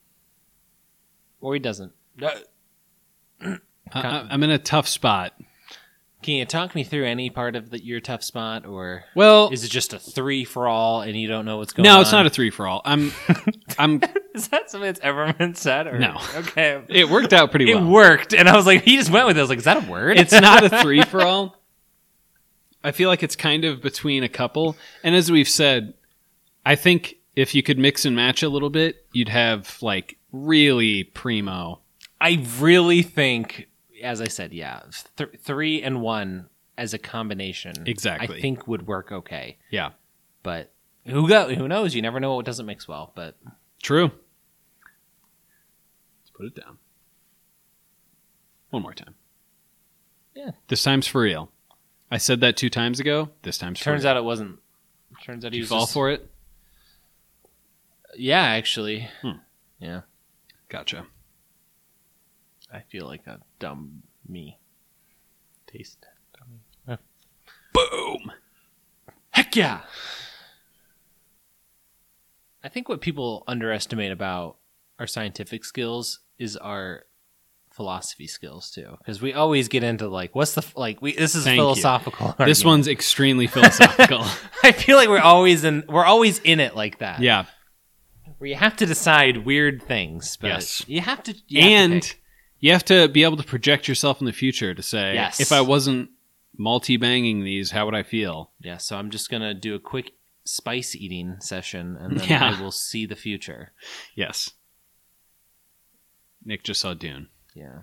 or he doesn't." No. I- I- I'm in a tough spot. Can you talk me through any part of the, your tough spot, or Well, is it just a three for all, and you don't know what's going no, on? it's not a three for all. I'm, I'm. Is that something that's ever been said? Or? No. Okay. It worked out pretty It well. worked, and I was like, he just went with it. I was like, is that a word? It's not a three for all. I feel like it's kind of between a couple. And as we've said, I think if you could mix and match a little bit, you'd have like really primo. I really think, as I said, yeah, th- three and one as a combination, Exactly. I think would work okay. Yeah. But who go? Who knows? You never know what doesn't mix well. But True. Let's put it down. One more time. Yeah. This time's for real. I said that two times ago. This time's turns for real. out it wasn't. Turns out Did he you was fall just- for it? Yeah, actually. Hmm. Yeah, Gotcha. I feel like a dumb me. Taste. Dummy. Boom. Heck yeah! I think what people underestimate about our scientific skills is our philosophy skills too, because we always get into like, what's the like? We this is Thank you. philosophical. This argument. one's extremely philosophical. I feel like we're always in. We're always in it like that. Yeah. Where you have to decide weird things, but Yes. you have to. You have to And pick. you have to be able to project yourself in the future to say, Yes. if I wasn't multi-banging these, how would I feel? Yeah, so I'm just going to do a quick spice eating session, and then Yeah. I will see the future. Yes. Nick just saw Dune. Yeah.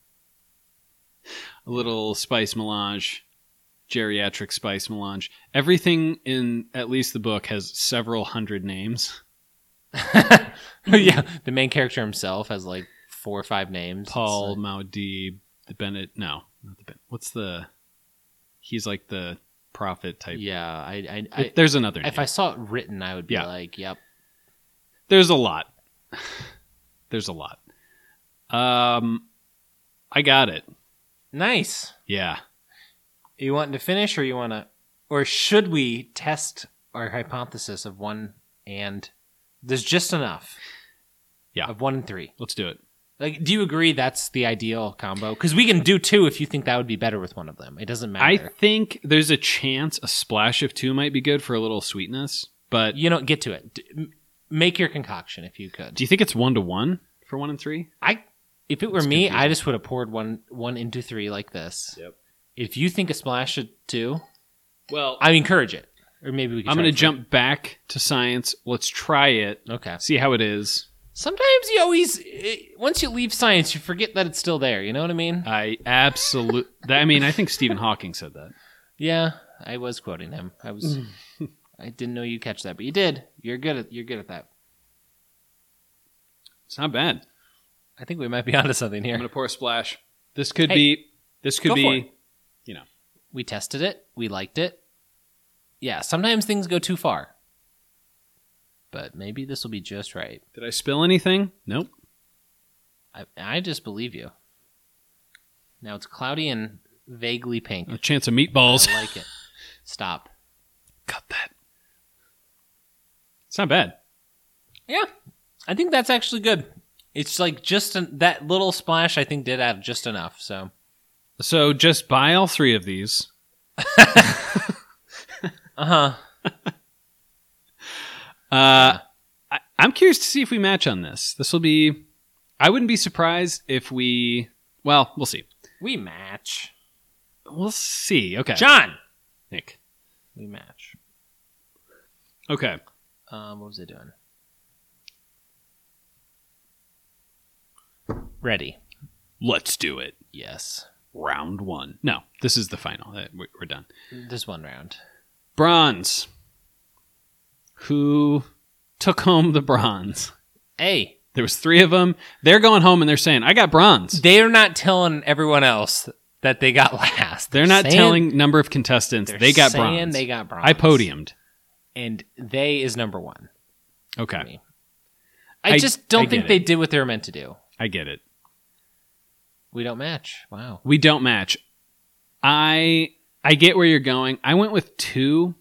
A little spice melange, geriatric spice melange. Everything in at least the book has several hundred names. Yeah, the main character himself has like four or five names. Paul, It's Maudib, the Bennett. No, not the Bennett. What's the... He's like the prophet type. like- yeah, I, I, I There's another name. if I saw it written, I would be Yeah. like, yep. There's a lot. There's a lot. Um, I got it. Nice. Yeah. You wanting to finish, or you want to, or should we test our hypothesis of one and there's just enough? Yeah. Of one and three. Let's do it. Like, do you agree that's the ideal combo? Because we can do two if you think that would be better with one of them. It doesn't matter. I think there's a chance a splash of two might be good for a little sweetness, but You know, get to it. D- m- make your concoction if you could. do you think it's one to one for one and three? I, if it were It's me, confusing. I just would have poured one one into three like this. Yep. If you think a splash of two, Well, I encourage it. Or maybe we can. I'm try going it to for- jump back to science. Let's try it. Okay. See how it is. Sometimes you always, eh, once you leave science, you forget that it's still there. You know what I mean? I absolutely. I mean, I think Stephen Hawking said that. Yeah, I was quoting him. I was. I didn't know you catch that, but you did. You're good at. You're good at that. It's not bad. I think we might be onto something I'm here. going to pour a splash. This could Hey, be. This could go for be. it. You know. We tested it. We liked it. Yeah, sometimes things go too far. But maybe this will be just right. Did I spill anything? Nope. I, I just believe you. Now it's cloudy and vaguely pink. A chance of meatballs. I like it. Stop. Cut that. It's not bad. Yeah, I think that's actually good. It's like just an, that little splash. I think did add just enough. So So just buy all three of these. uh huh. Uh, I, I'm curious to see if we match on this. This will be. I wouldn't be surprised if we. Well, we'll see. We match. We'll see. Okay. John. Nick. We match. Okay. Um, what was it doing? Ready. Let's do it. Yes. Round one. No, this is the final. Uh, we- We're done. This one round. Bronze. Who took home the bronze? Hey, There was three of them. They're going home and they're saying, "I got bronze." they're not telling everyone else that they got last. They're not saying- telling number of contestants. they're They got saying bronze. They got bronze. I podiumed. and they is number one. Okay. Me. I, I- just don't I think get they it. did what they were meant to do. I get it. We don't match. Wow. We don't match. I I get where you're going. I went with two.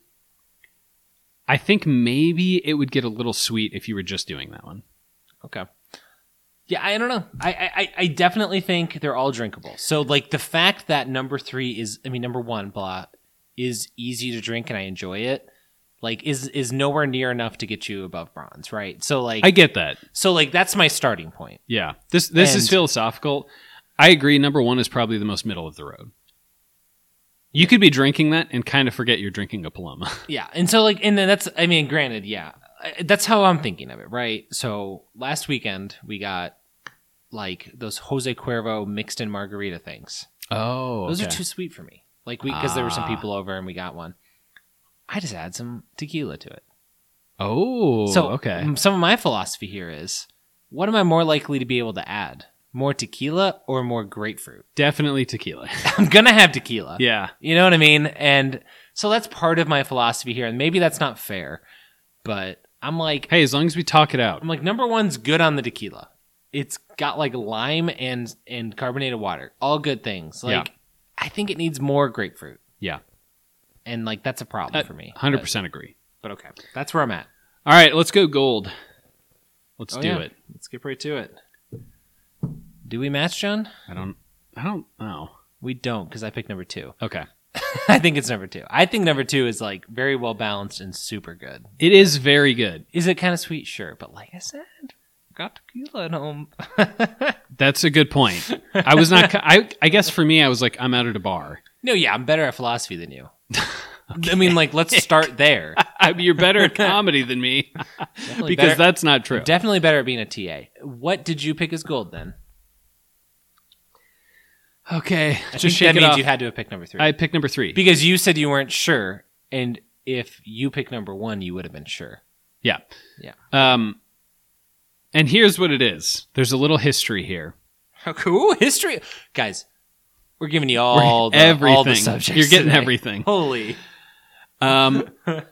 I think maybe it would get a little sweet if you were just doing that one. Okay. Yeah, I don't know. I, I, I definitely think they're all drinkable. So, like, the fact that number three is, I mean, number one, blah, is easy to drink and I enjoy it, like, is is nowhere near enough to get you above bronze, right? So, like, I get that. so like that's my starting point. Yeah. This this is And- philosophical. I agree. Number one is probably the most middle of the road. You could be drinking that and kind of forget you're drinking a Paloma. Yeah, and so like, and then that's, I mean, granted, yeah, I- that's how I'm thinking of it, right? So last weekend we got like those Jose Cuervo mixed in margarita things. Oh, Those are too sweet for me. Like we because there were some Ah. people over and we got one. I just add some tequila to it. Oh, So okay. m- some of my philosophy here is, what am I more likely to be able to add? More tequila or more grapefruit? Definitely tequila. I'm gonna have tequila. Yeah. You know what I mean? And so that's part of my philosophy here. And maybe that's not fair, but I'm like, Hey, as long as we talk it out. I'm like, number one's good on the tequila. It's got like lime and and carbonated water, all good things. Like, Yeah. I think it needs more grapefruit, Yeah. and like that's a problem Uh, for me. one hundred percent agree. But, but okay, that's where I'm at. All right, let's go gold. Let's Oh, do yeah. it. Let's get right to it. Do we match, John? I don't I don't know. We don't, because I picked number two. Okay. I think it's number two. I think number two is like very well balanced and super good. It is very good. Is it kind of sweet? Sure, but like I said, got tequila at home. That's a good point. I was not I I guess for me I was like I'm out at a bar. No, yeah, I'm better at philosophy than you. Okay. I mean, like, let's start there. I mean, you're better at comedy than me. Definitely Because better, that's not true. Definitely better at being a T A. What did you pick as gold then? Okay. I just think shake that it means off. you had to have picked number three. I picked number three. Because you said you weren't sure, and if you picked number one, you would have been sure. Yeah. Yeah. Um, and here's what it is. There's a little history here. Cool. History. Guys, we're giving you all, the, everything. all the subjects You're getting today. everything. Holy. Um,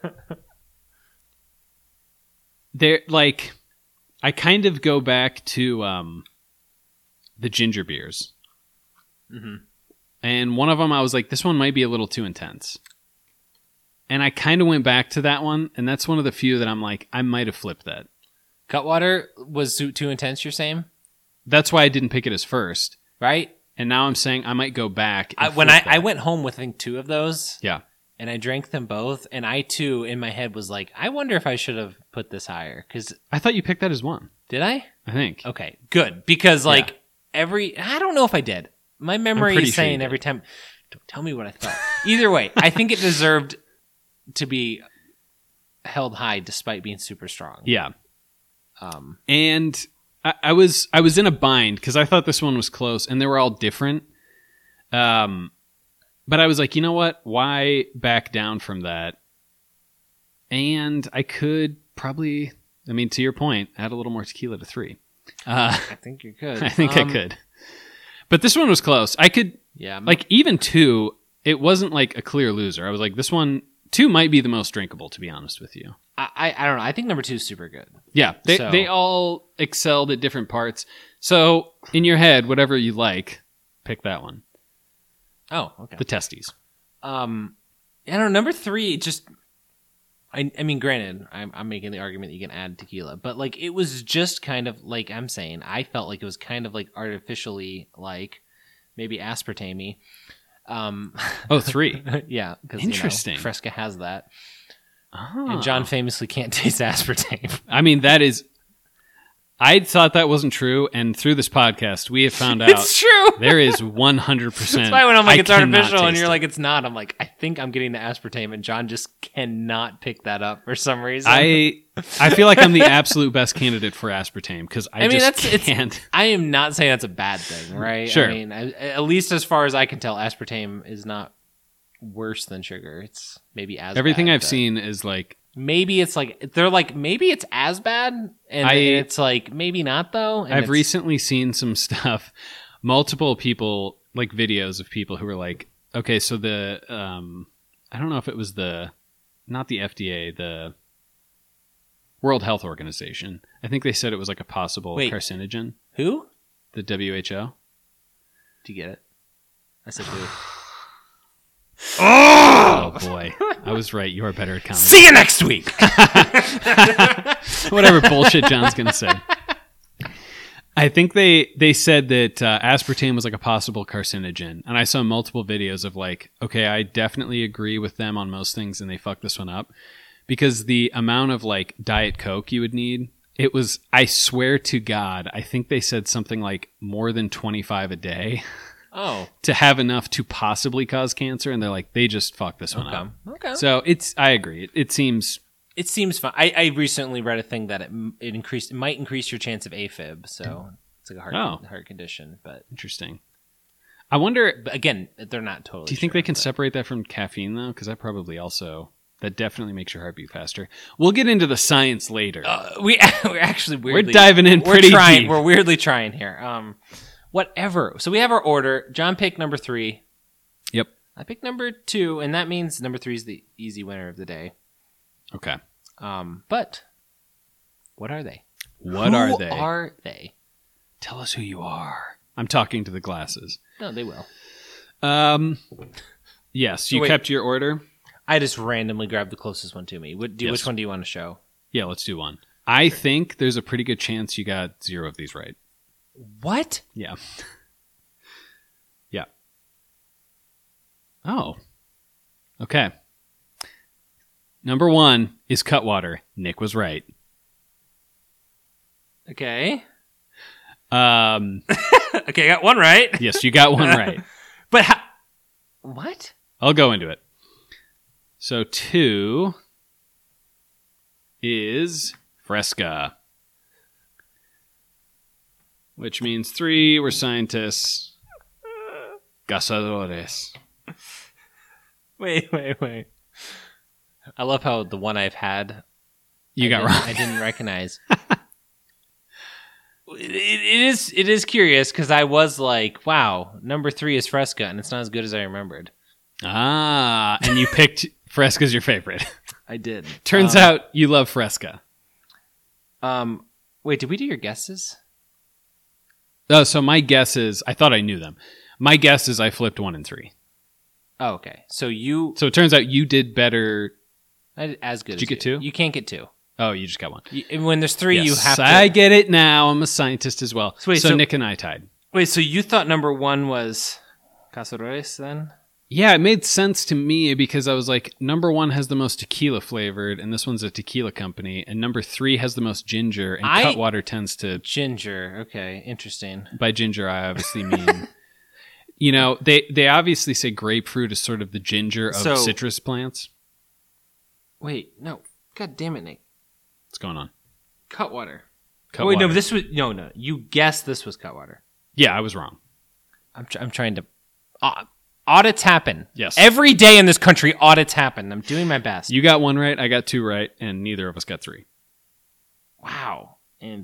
there, like, I kind of go back to um, the ginger beers. Mm-hmm. And one of them, I was like, this one might be a little too intense. And I kind of went back to that one, and that's one of the few that I'm like, I might have flipped that. Cutwater was too, too intense, you're saying? That's why I didn't pick it as first. Right? And now I'm saying I might go back. I, and when flip I, I that. went home with, I think, two of those. Yeah. And I drank them both, and I, too, in my head was like, I wonder if I should have put this higher. Because I thought you picked that as one. did I? I think. Okay, good. Because, like, Yeah. every... I don't know if I did. My memory pretty is sure you saying did. every time... Don't tell me what I thought. Either way, I think it deserved to be held high despite being super strong. Yeah. Um, And I, I was I was in a bind because I thought this one was close, and they were all different. Um, but I was like, you know what? Why back down from that? And I could probably, I mean, to your point, add a little more tequila to three. Uh, I think you could. I think Um, I could. But this one was close. I could, Yeah. like, even two, it wasn't like a clear loser. I was like, this one, two might be the most drinkable, to be honest with you. I, I, I don't know. I think number two is super good. Yeah, they So- they all excelled at different parts. So in your head, whatever you like, pick that one. Oh, okay. The testes. Um, I don't know. Number three, just, I, I mean, granted, I'm, I'm making the argument that you can add tequila, but like it was just kind of like I'm saying, I felt like it was kind of like artificially like maybe aspartame. Um, Oh, three. yeah, because Interesting. You know, Fresca has that, Oh. and John famously can't taste aspartame. I mean, that is. I thought that wasn't true, and through this podcast, we have found out It's true. there is one hundred percent. That's why when I'm like I it's cannot artificial, and taste you're it. like it's not, I'm like I think I'm getting the aspartame, and John just cannot pick that up for some reason. I I feel like I'm the absolute best candidate for aspartame because I, I mean, just that's- it's- can't. I am not saying that's a bad thing, right? Sure. I mean, I, at least as far as I can tell, aspartame is not worse than sugar. It's maybe as Everything bad, I've but seen is like Maybe it's like they're like maybe it's as bad, and I- it's like maybe not though. And I've it's- recently seen some stuff, multiple people, like videos of people who were like, okay, so the, um, I don't know if it was the, not the F D A, the World Health Organization. I think they said it was like a possible Wait. carcinogen, who? the W H O. Do you get it? I said who. Oh boy, I was right. You are better at comedy. See you next week. Whatever bullshit John's gonna say. I think they they said that uh, aspartame was like a possible carcinogen, and I saw multiple videos of like, okay, I definitely agree with them on most things, and they fucked this one up because the amount of like Diet Coke you would need, it was, I swear to God, I think they said something like more than twenty-five a day Oh, to have enough to possibly cause cancer, and they're like, they just fucked this one okay, up. okay. So it's, I agree. It, it seems. It seems fun. I, I recently read a thing that it it increased it might increase your chance of AFib, so it's like a heart Oh. heart condition. But, Interesting. I wonder, but again, they're not totally. do you think sure, they can but- separate that from caffeine, though? Because that probably also, that definitely makes your heart beat faster. We'll get into the science later. Uh, we we're actually weirdly, diving in we're pretty trying, deep. We're weirdly trying here. Um, whatever. So we have our order. John picked number three. Yep. I picked number two, and that means number three is the easy winner of the day. Okay. Um, but what are they? What Who are they? Are they? Tell us who you are. I'm talking to the glasses. No, they will. Um, yes, you Wait. kept your order? I just randomly grabbed the closest one to me. What, do, Yes. Which one do you want to show? Yeah, let's do one. I think there's a pretty good chance you got zero of these right. What? Yeah. Yeah. Oh. Okay. Number one is Cutwater. Nick was right. Okay. Um, Okay, I got one right. yes, you got one right. But how, What? I'll go into it. So two is Fresca, which means three were scientists. Cazadores. Wait, wait, wait. I love how the one I've had You I got didn't- wrong. I didn't recognize. it, it is it is curious because I was like, wow, number three is Fresca, and it's not as good as I remembered. Ah, and you picked Fresca's your favorite. I did. Turns Um, out you love Fresca. Um, wait, did we do your guesses? Oh, so my guess is, I thought I knew them. My guess is I flipped one and three. Oh, okay. So you So it turns out you did better. I did as good. Did you as get two? You can't get two. Oh, you just got one. You, and when there's three, you Yes, have to. I get it now. I'm a scientist as well. So wait, so, so- Nick and I tied. Wait, so you thought number one was Cazadores then? Yeah, it made sense to me because I was like, number one has the most tequila flavored, and this one's a tequila company, and number three has the most ginger, and I- Cutwater tends to. Ginger. Okay, interesting. By ginger, I obviously mean. You know, they, they obviously say grapefruit is sort of the ginger of So- citrus plants. Wait, no. God damn it, Nick. What's going on? Cutwater. Cutwater. Wait, no, this was no, no. You guessed this was Cutwater. Yeah, I was wrong. I'm, tr- I'm trying to. Uh, audits happen. Yes. Every day in this country, audits happen. I'm doing my best. You got one right, I got two right, and neither of us got three. Wow. And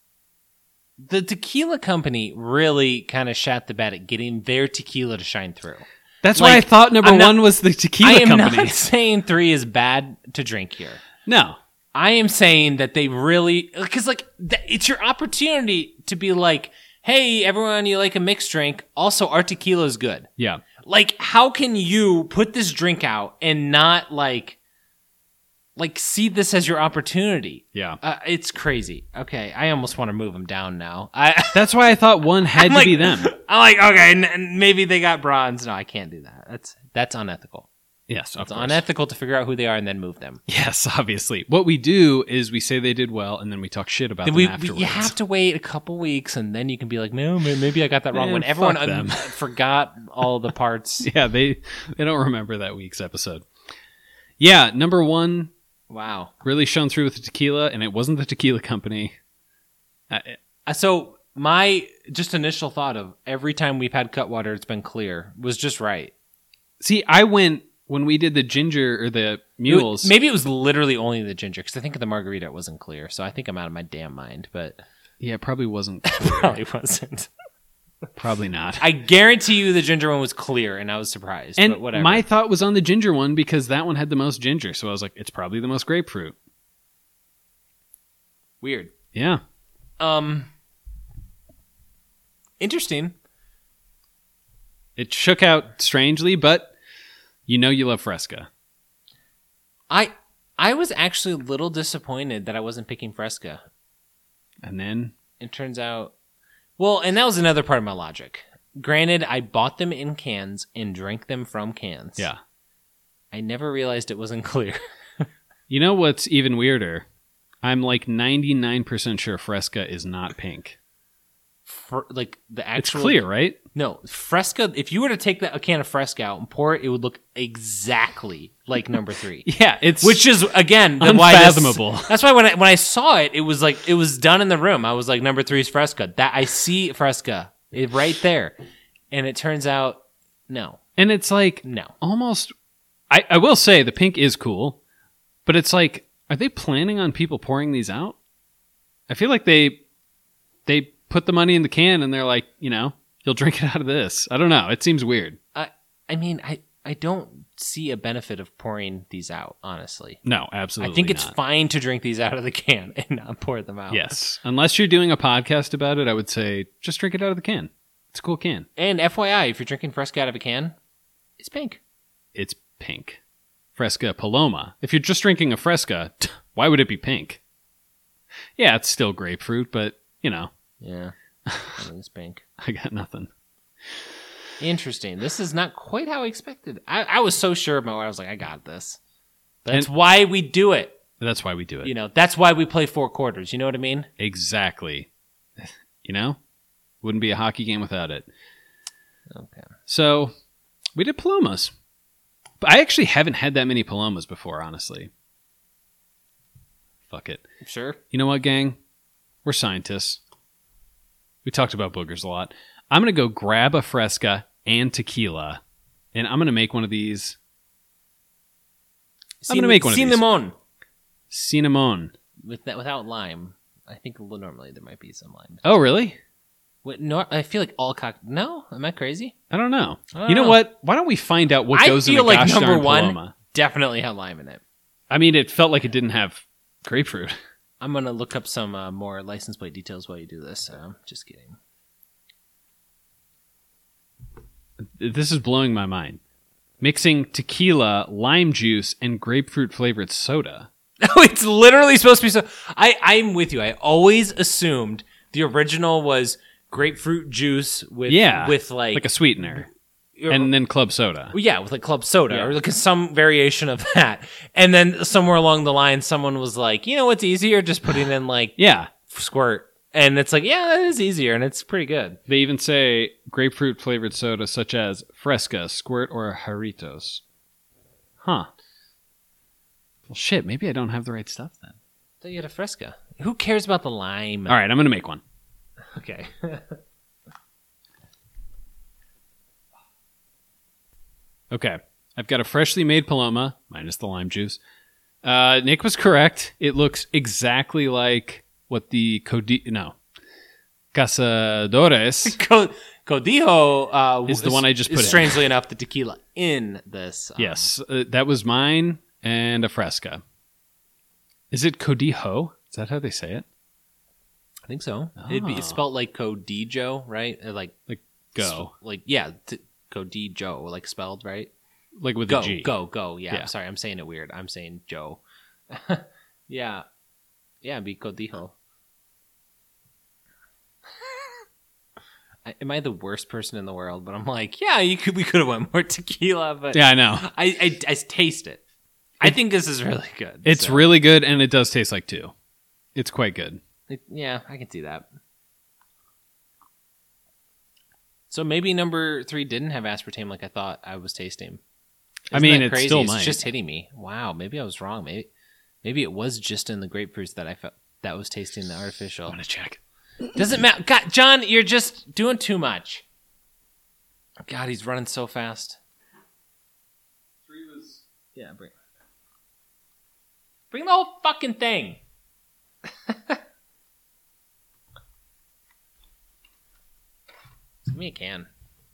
the tequila company really kind of shot the bed at getting their tequila to shine through. That's Like, why I thought number I'm not- one was the tequila I am company. not saying three is bad to drink here. No. I am saying that they really, because like th- it's your opportunity to be like, hey, everyone, you like a mixed drink. Also, our tequila is good. Yeah. Like, how can you put this drink out and not like, like see this as your opportunity? Yeah. Uh, it's crazy. Okay, I almost want to move them down now. I, That's why I thought one had I'm to like- be them. I'm like, okay, n- n- maybe they got bronze. No, I can't do that. That's that's unethical. Yes, of It's course. unethical to figure out who they are and then move them. Yes, obviously. What we do is we say they did well, and then we talk shit about Then them we, we- afterwards. you have to wait a couple weeks, and then you can be like, no, ma- maybe I got that wrong. Man, when everyone fuck them. un- forgot all the parts. Yeah, they they don't remember that week's episode. Yeah, number one Wow. really shone through with the tequila, and it wasn't the tequila company. Uh, Uh, So my just initial thought of every time we've had Cutwater, it's been clear, was just right. see, I went when we did the ginger or the mules. It- maybe it was literally only the ginger, because I think the margarita wasn't clear. So I think I'm out of my damn mind, but Yeah, it probably wasn't. probably wasn't. Probably not. I guarantee you the ginger one was clear, and I was surprised. And but whatever. my thought was on the ginger one because that one had the most ginger. So I was like, it's probably the most grapefruit. Weird. Yeah. Um. Interesting. It shook out strangely, but you know you love Fresca. I I was actually a little disappointed that I wasn't picking Fresca. And then, It turns out, well, and that was another part of my logic. Granted, I bought them in cans and drank them from cans. yeah. I never realized it wasn't clear. You know what's even weirder? I'm like ninety-nine percent sure Fresca is not pink. For, like the It's actual, clear, right? No, Fresca. If you were to take that, a can of Fresca out and pour it, it would look exactly like number three. Yeah, it's Which is again the why this- Unfathomable. that's why when I when I saw it, it was like it was done in the room. I was like, number three is Fresca. That I see Fresca it, right there, and it turns out no, and it's like no. almost. I, I will say the pink is cool, but it's like, are they planning on people pouring these out? I feel like they they put the money in the can and they're like, you know, you'll drink it out of this. I don't know. It seems weird. I I mean I I don't see a benefit of pouring these out. Honestly, No, absolutely. I think it's not. fine to drink these out of the can and not pour them out. Yes, unless you're doing a podcast about it, I would say just drink it out of the can. It's a cool can. And F Y I, if you're drinking Fresca out of a can, it's pink. It's pink. Fresca Paloma. If you're just drinking a Fresca, why would it be pink? Yeah, it's still grapefruit, but, you know, Yeah, I think it's pink. I got nothing. Interesting. This is not quite how I expected. I, I was so sure about it. I was like, I got this. That's And- why we do it. That's why we do it. You know, that's why we play four quarters. You know what I mean? Exactly. You know? Wouldn't be a hockey game without it. Okay. So, We did Palomas. But I actually haven't had that many Palomas before, honestly. Fuck it. Sure. You know what, gang? We're scientists. We talked about boogers a lot. I'm going to go grab a Fresca and tequila, and I'm going to make one of these. I'm going to make one of these. Cinnamon. Cinnamon. With that, without lime. I think normally there might be some lime. Oh, really? What, no, I feel like all cock. No, am I crazy? I don't know. I don't you know, know what? Why don't we find out what I goes in a feel like gosh number darn one Paloma? definitely had lime in it. I mean, it felt like it didn't have grapefruit. I'm gonna look up some uh, more license plate details while you do this. So just kidding. This is blowing my mind. Mixing tequila, lime juice, and grapefruit flavored soda. Oh, it's literally supposed to be so. I I'm with you. I always assumed the original was grapefruit juice with Yeah, with like like a sweetener, and then club soda. Well, yeah, with like club soda Yeah. or like some variation of that. And then somewhere along the line, someone was like, you know what's easier? Just putting in like Yeah. squirt. And it's like, yeah, that is easier. And it's pretty good. They even say grapefruit flavored soda such as Fresca, Squirt, or Jarritos. Huh. Well, shit, maybe I don't have the right stuff then. So you get a Fresca. Who cares about the lime? All right, I'm going to make one. Okay. Okay. I've got a freshly made Paloma, minus the lime juice. Uh, Nick was correct. It looks exactly like what the Codi... No. Cazadores... Co- Codijo uh, Is the one I just put is in. strangely enough, the tequila in this. Um, Yes, uh, that was mine and a Fresca. Is it Codijo? Is that how they say it? I think so. It'd be, it's Oh. spelled like Codijo, right? Uh, Like Like go. s- Like, yeah, t- Codijo, like spelled, right? Like with Go, a G. go, go. Yeah, Yeah. sorry, I'm saying it weird. I'm saying Joe. yeah. Yeah, it'd be Codijo. I, am I the worst person in the world? But I'm like, yeah, you could. We could have went more tequila, but Yeah, I know. I, I, I taste it. I think this is really good. It's so. really good, and it does taste like two. It's quite good. It- yeah, I can see that. So maybe number three didn't have aspartame like I thought I was tasting. I Isn't mean, that it crazy? still It's might. just hitting me. Wow, maybe I was wrong. Maybe, maybe it was just in the grapefruits that I felt that was tasting the artificial. I'm going to check. Doesn't matter. God, John, you're just doing too much. God, he's running so fast. Three was... Yeah, bring, bring the whole fucking thing. Give me a can.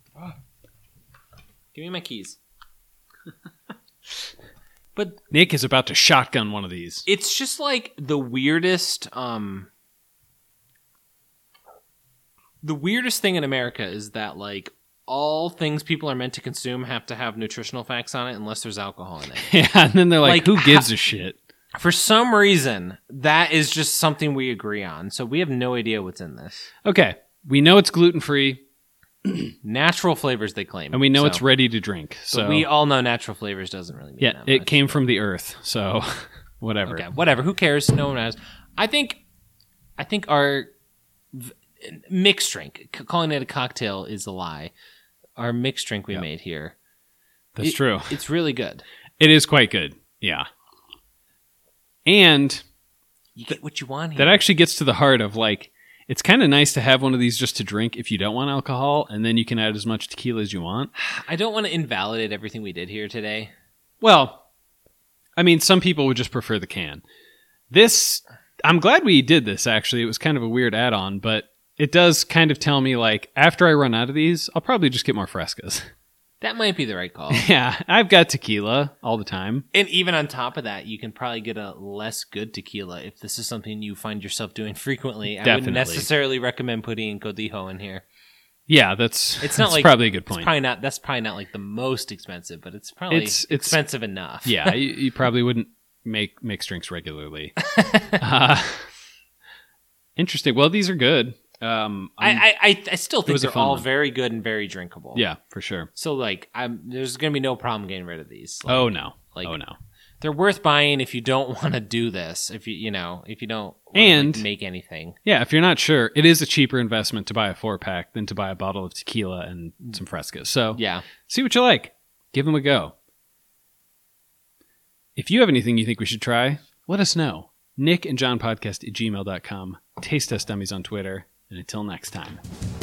Give me my keys. But Nick is about to shotgun one of these. it's just like the weirdest um the weirdest thing in America is that like all things people are meant to consume have to have nutritional facts on it unless there's alcohol in it. Yeah, and then they're like, Like, who gives how- a shit? For some reason, that is just something we agree on. So we have no idea what's in this. Okay, we know it's gluten-free, Natural flavors they claim. and we know So- it's ready to drink. but So we all know natural flavors doesn't really mean yeah, that it much. came from the earth, so whatever. Okay, whatever. Who cares? No one knows. I think, I think our v- mixed drink, c- calling it a cocktail is a lie. Our mixed drink we Yeah. made here, That's it- true. it's really good. It is quite good. Yeah. And You get what you want here. that actually gets to the heart of like, it's kind of nice to have one of these just to drink if you don't want alcohol, and then you can add as much tequila as you want. I don't want to invalidate everything we did here today. Well, I mean, some people would just prefer the can. This, I'm glad we did this actually. It was kind of a weird add on, but it does kind of tell me like, after I run out of these, I'll probably just get more Frescas. That might be the right call. Yeah, I've got tequila all the time. And even on top of that, you can probably get a less good tequila if this is something you find yourself doing frequently. I Definitely. wouldn't necessarily recommend putting Codijo in here. Yeah, that's It's not that's like probably a good It's point. probably not. That's probably not like the most expensive, but it's probably It's- it's- expensive enough. Yeah, you, you probably wouldn't make mixed drinks regularly. uh, interesting. Well, these are good. Um, I'm- I, I, I, I still think was a they're fun all one. very good and very drinkable. yeah, for sure. So like, I'm there's gonna be no problem getting rid of these. Like, Oh no. like- oh no. they're worth buying if you don't want to do this. If you you know if you don't wanna, And- like, make anything. Yeah, if you're not sure, it is a cheaper investment to buy a four pack than to buy a bottle of tequila and some frescas. So Yeah. see what you like. Give them a go. If you have anything you think we should try, let us know. Nick and John Podcast at gmail dot com. Taste Test Dummies on Twitter. And until next time.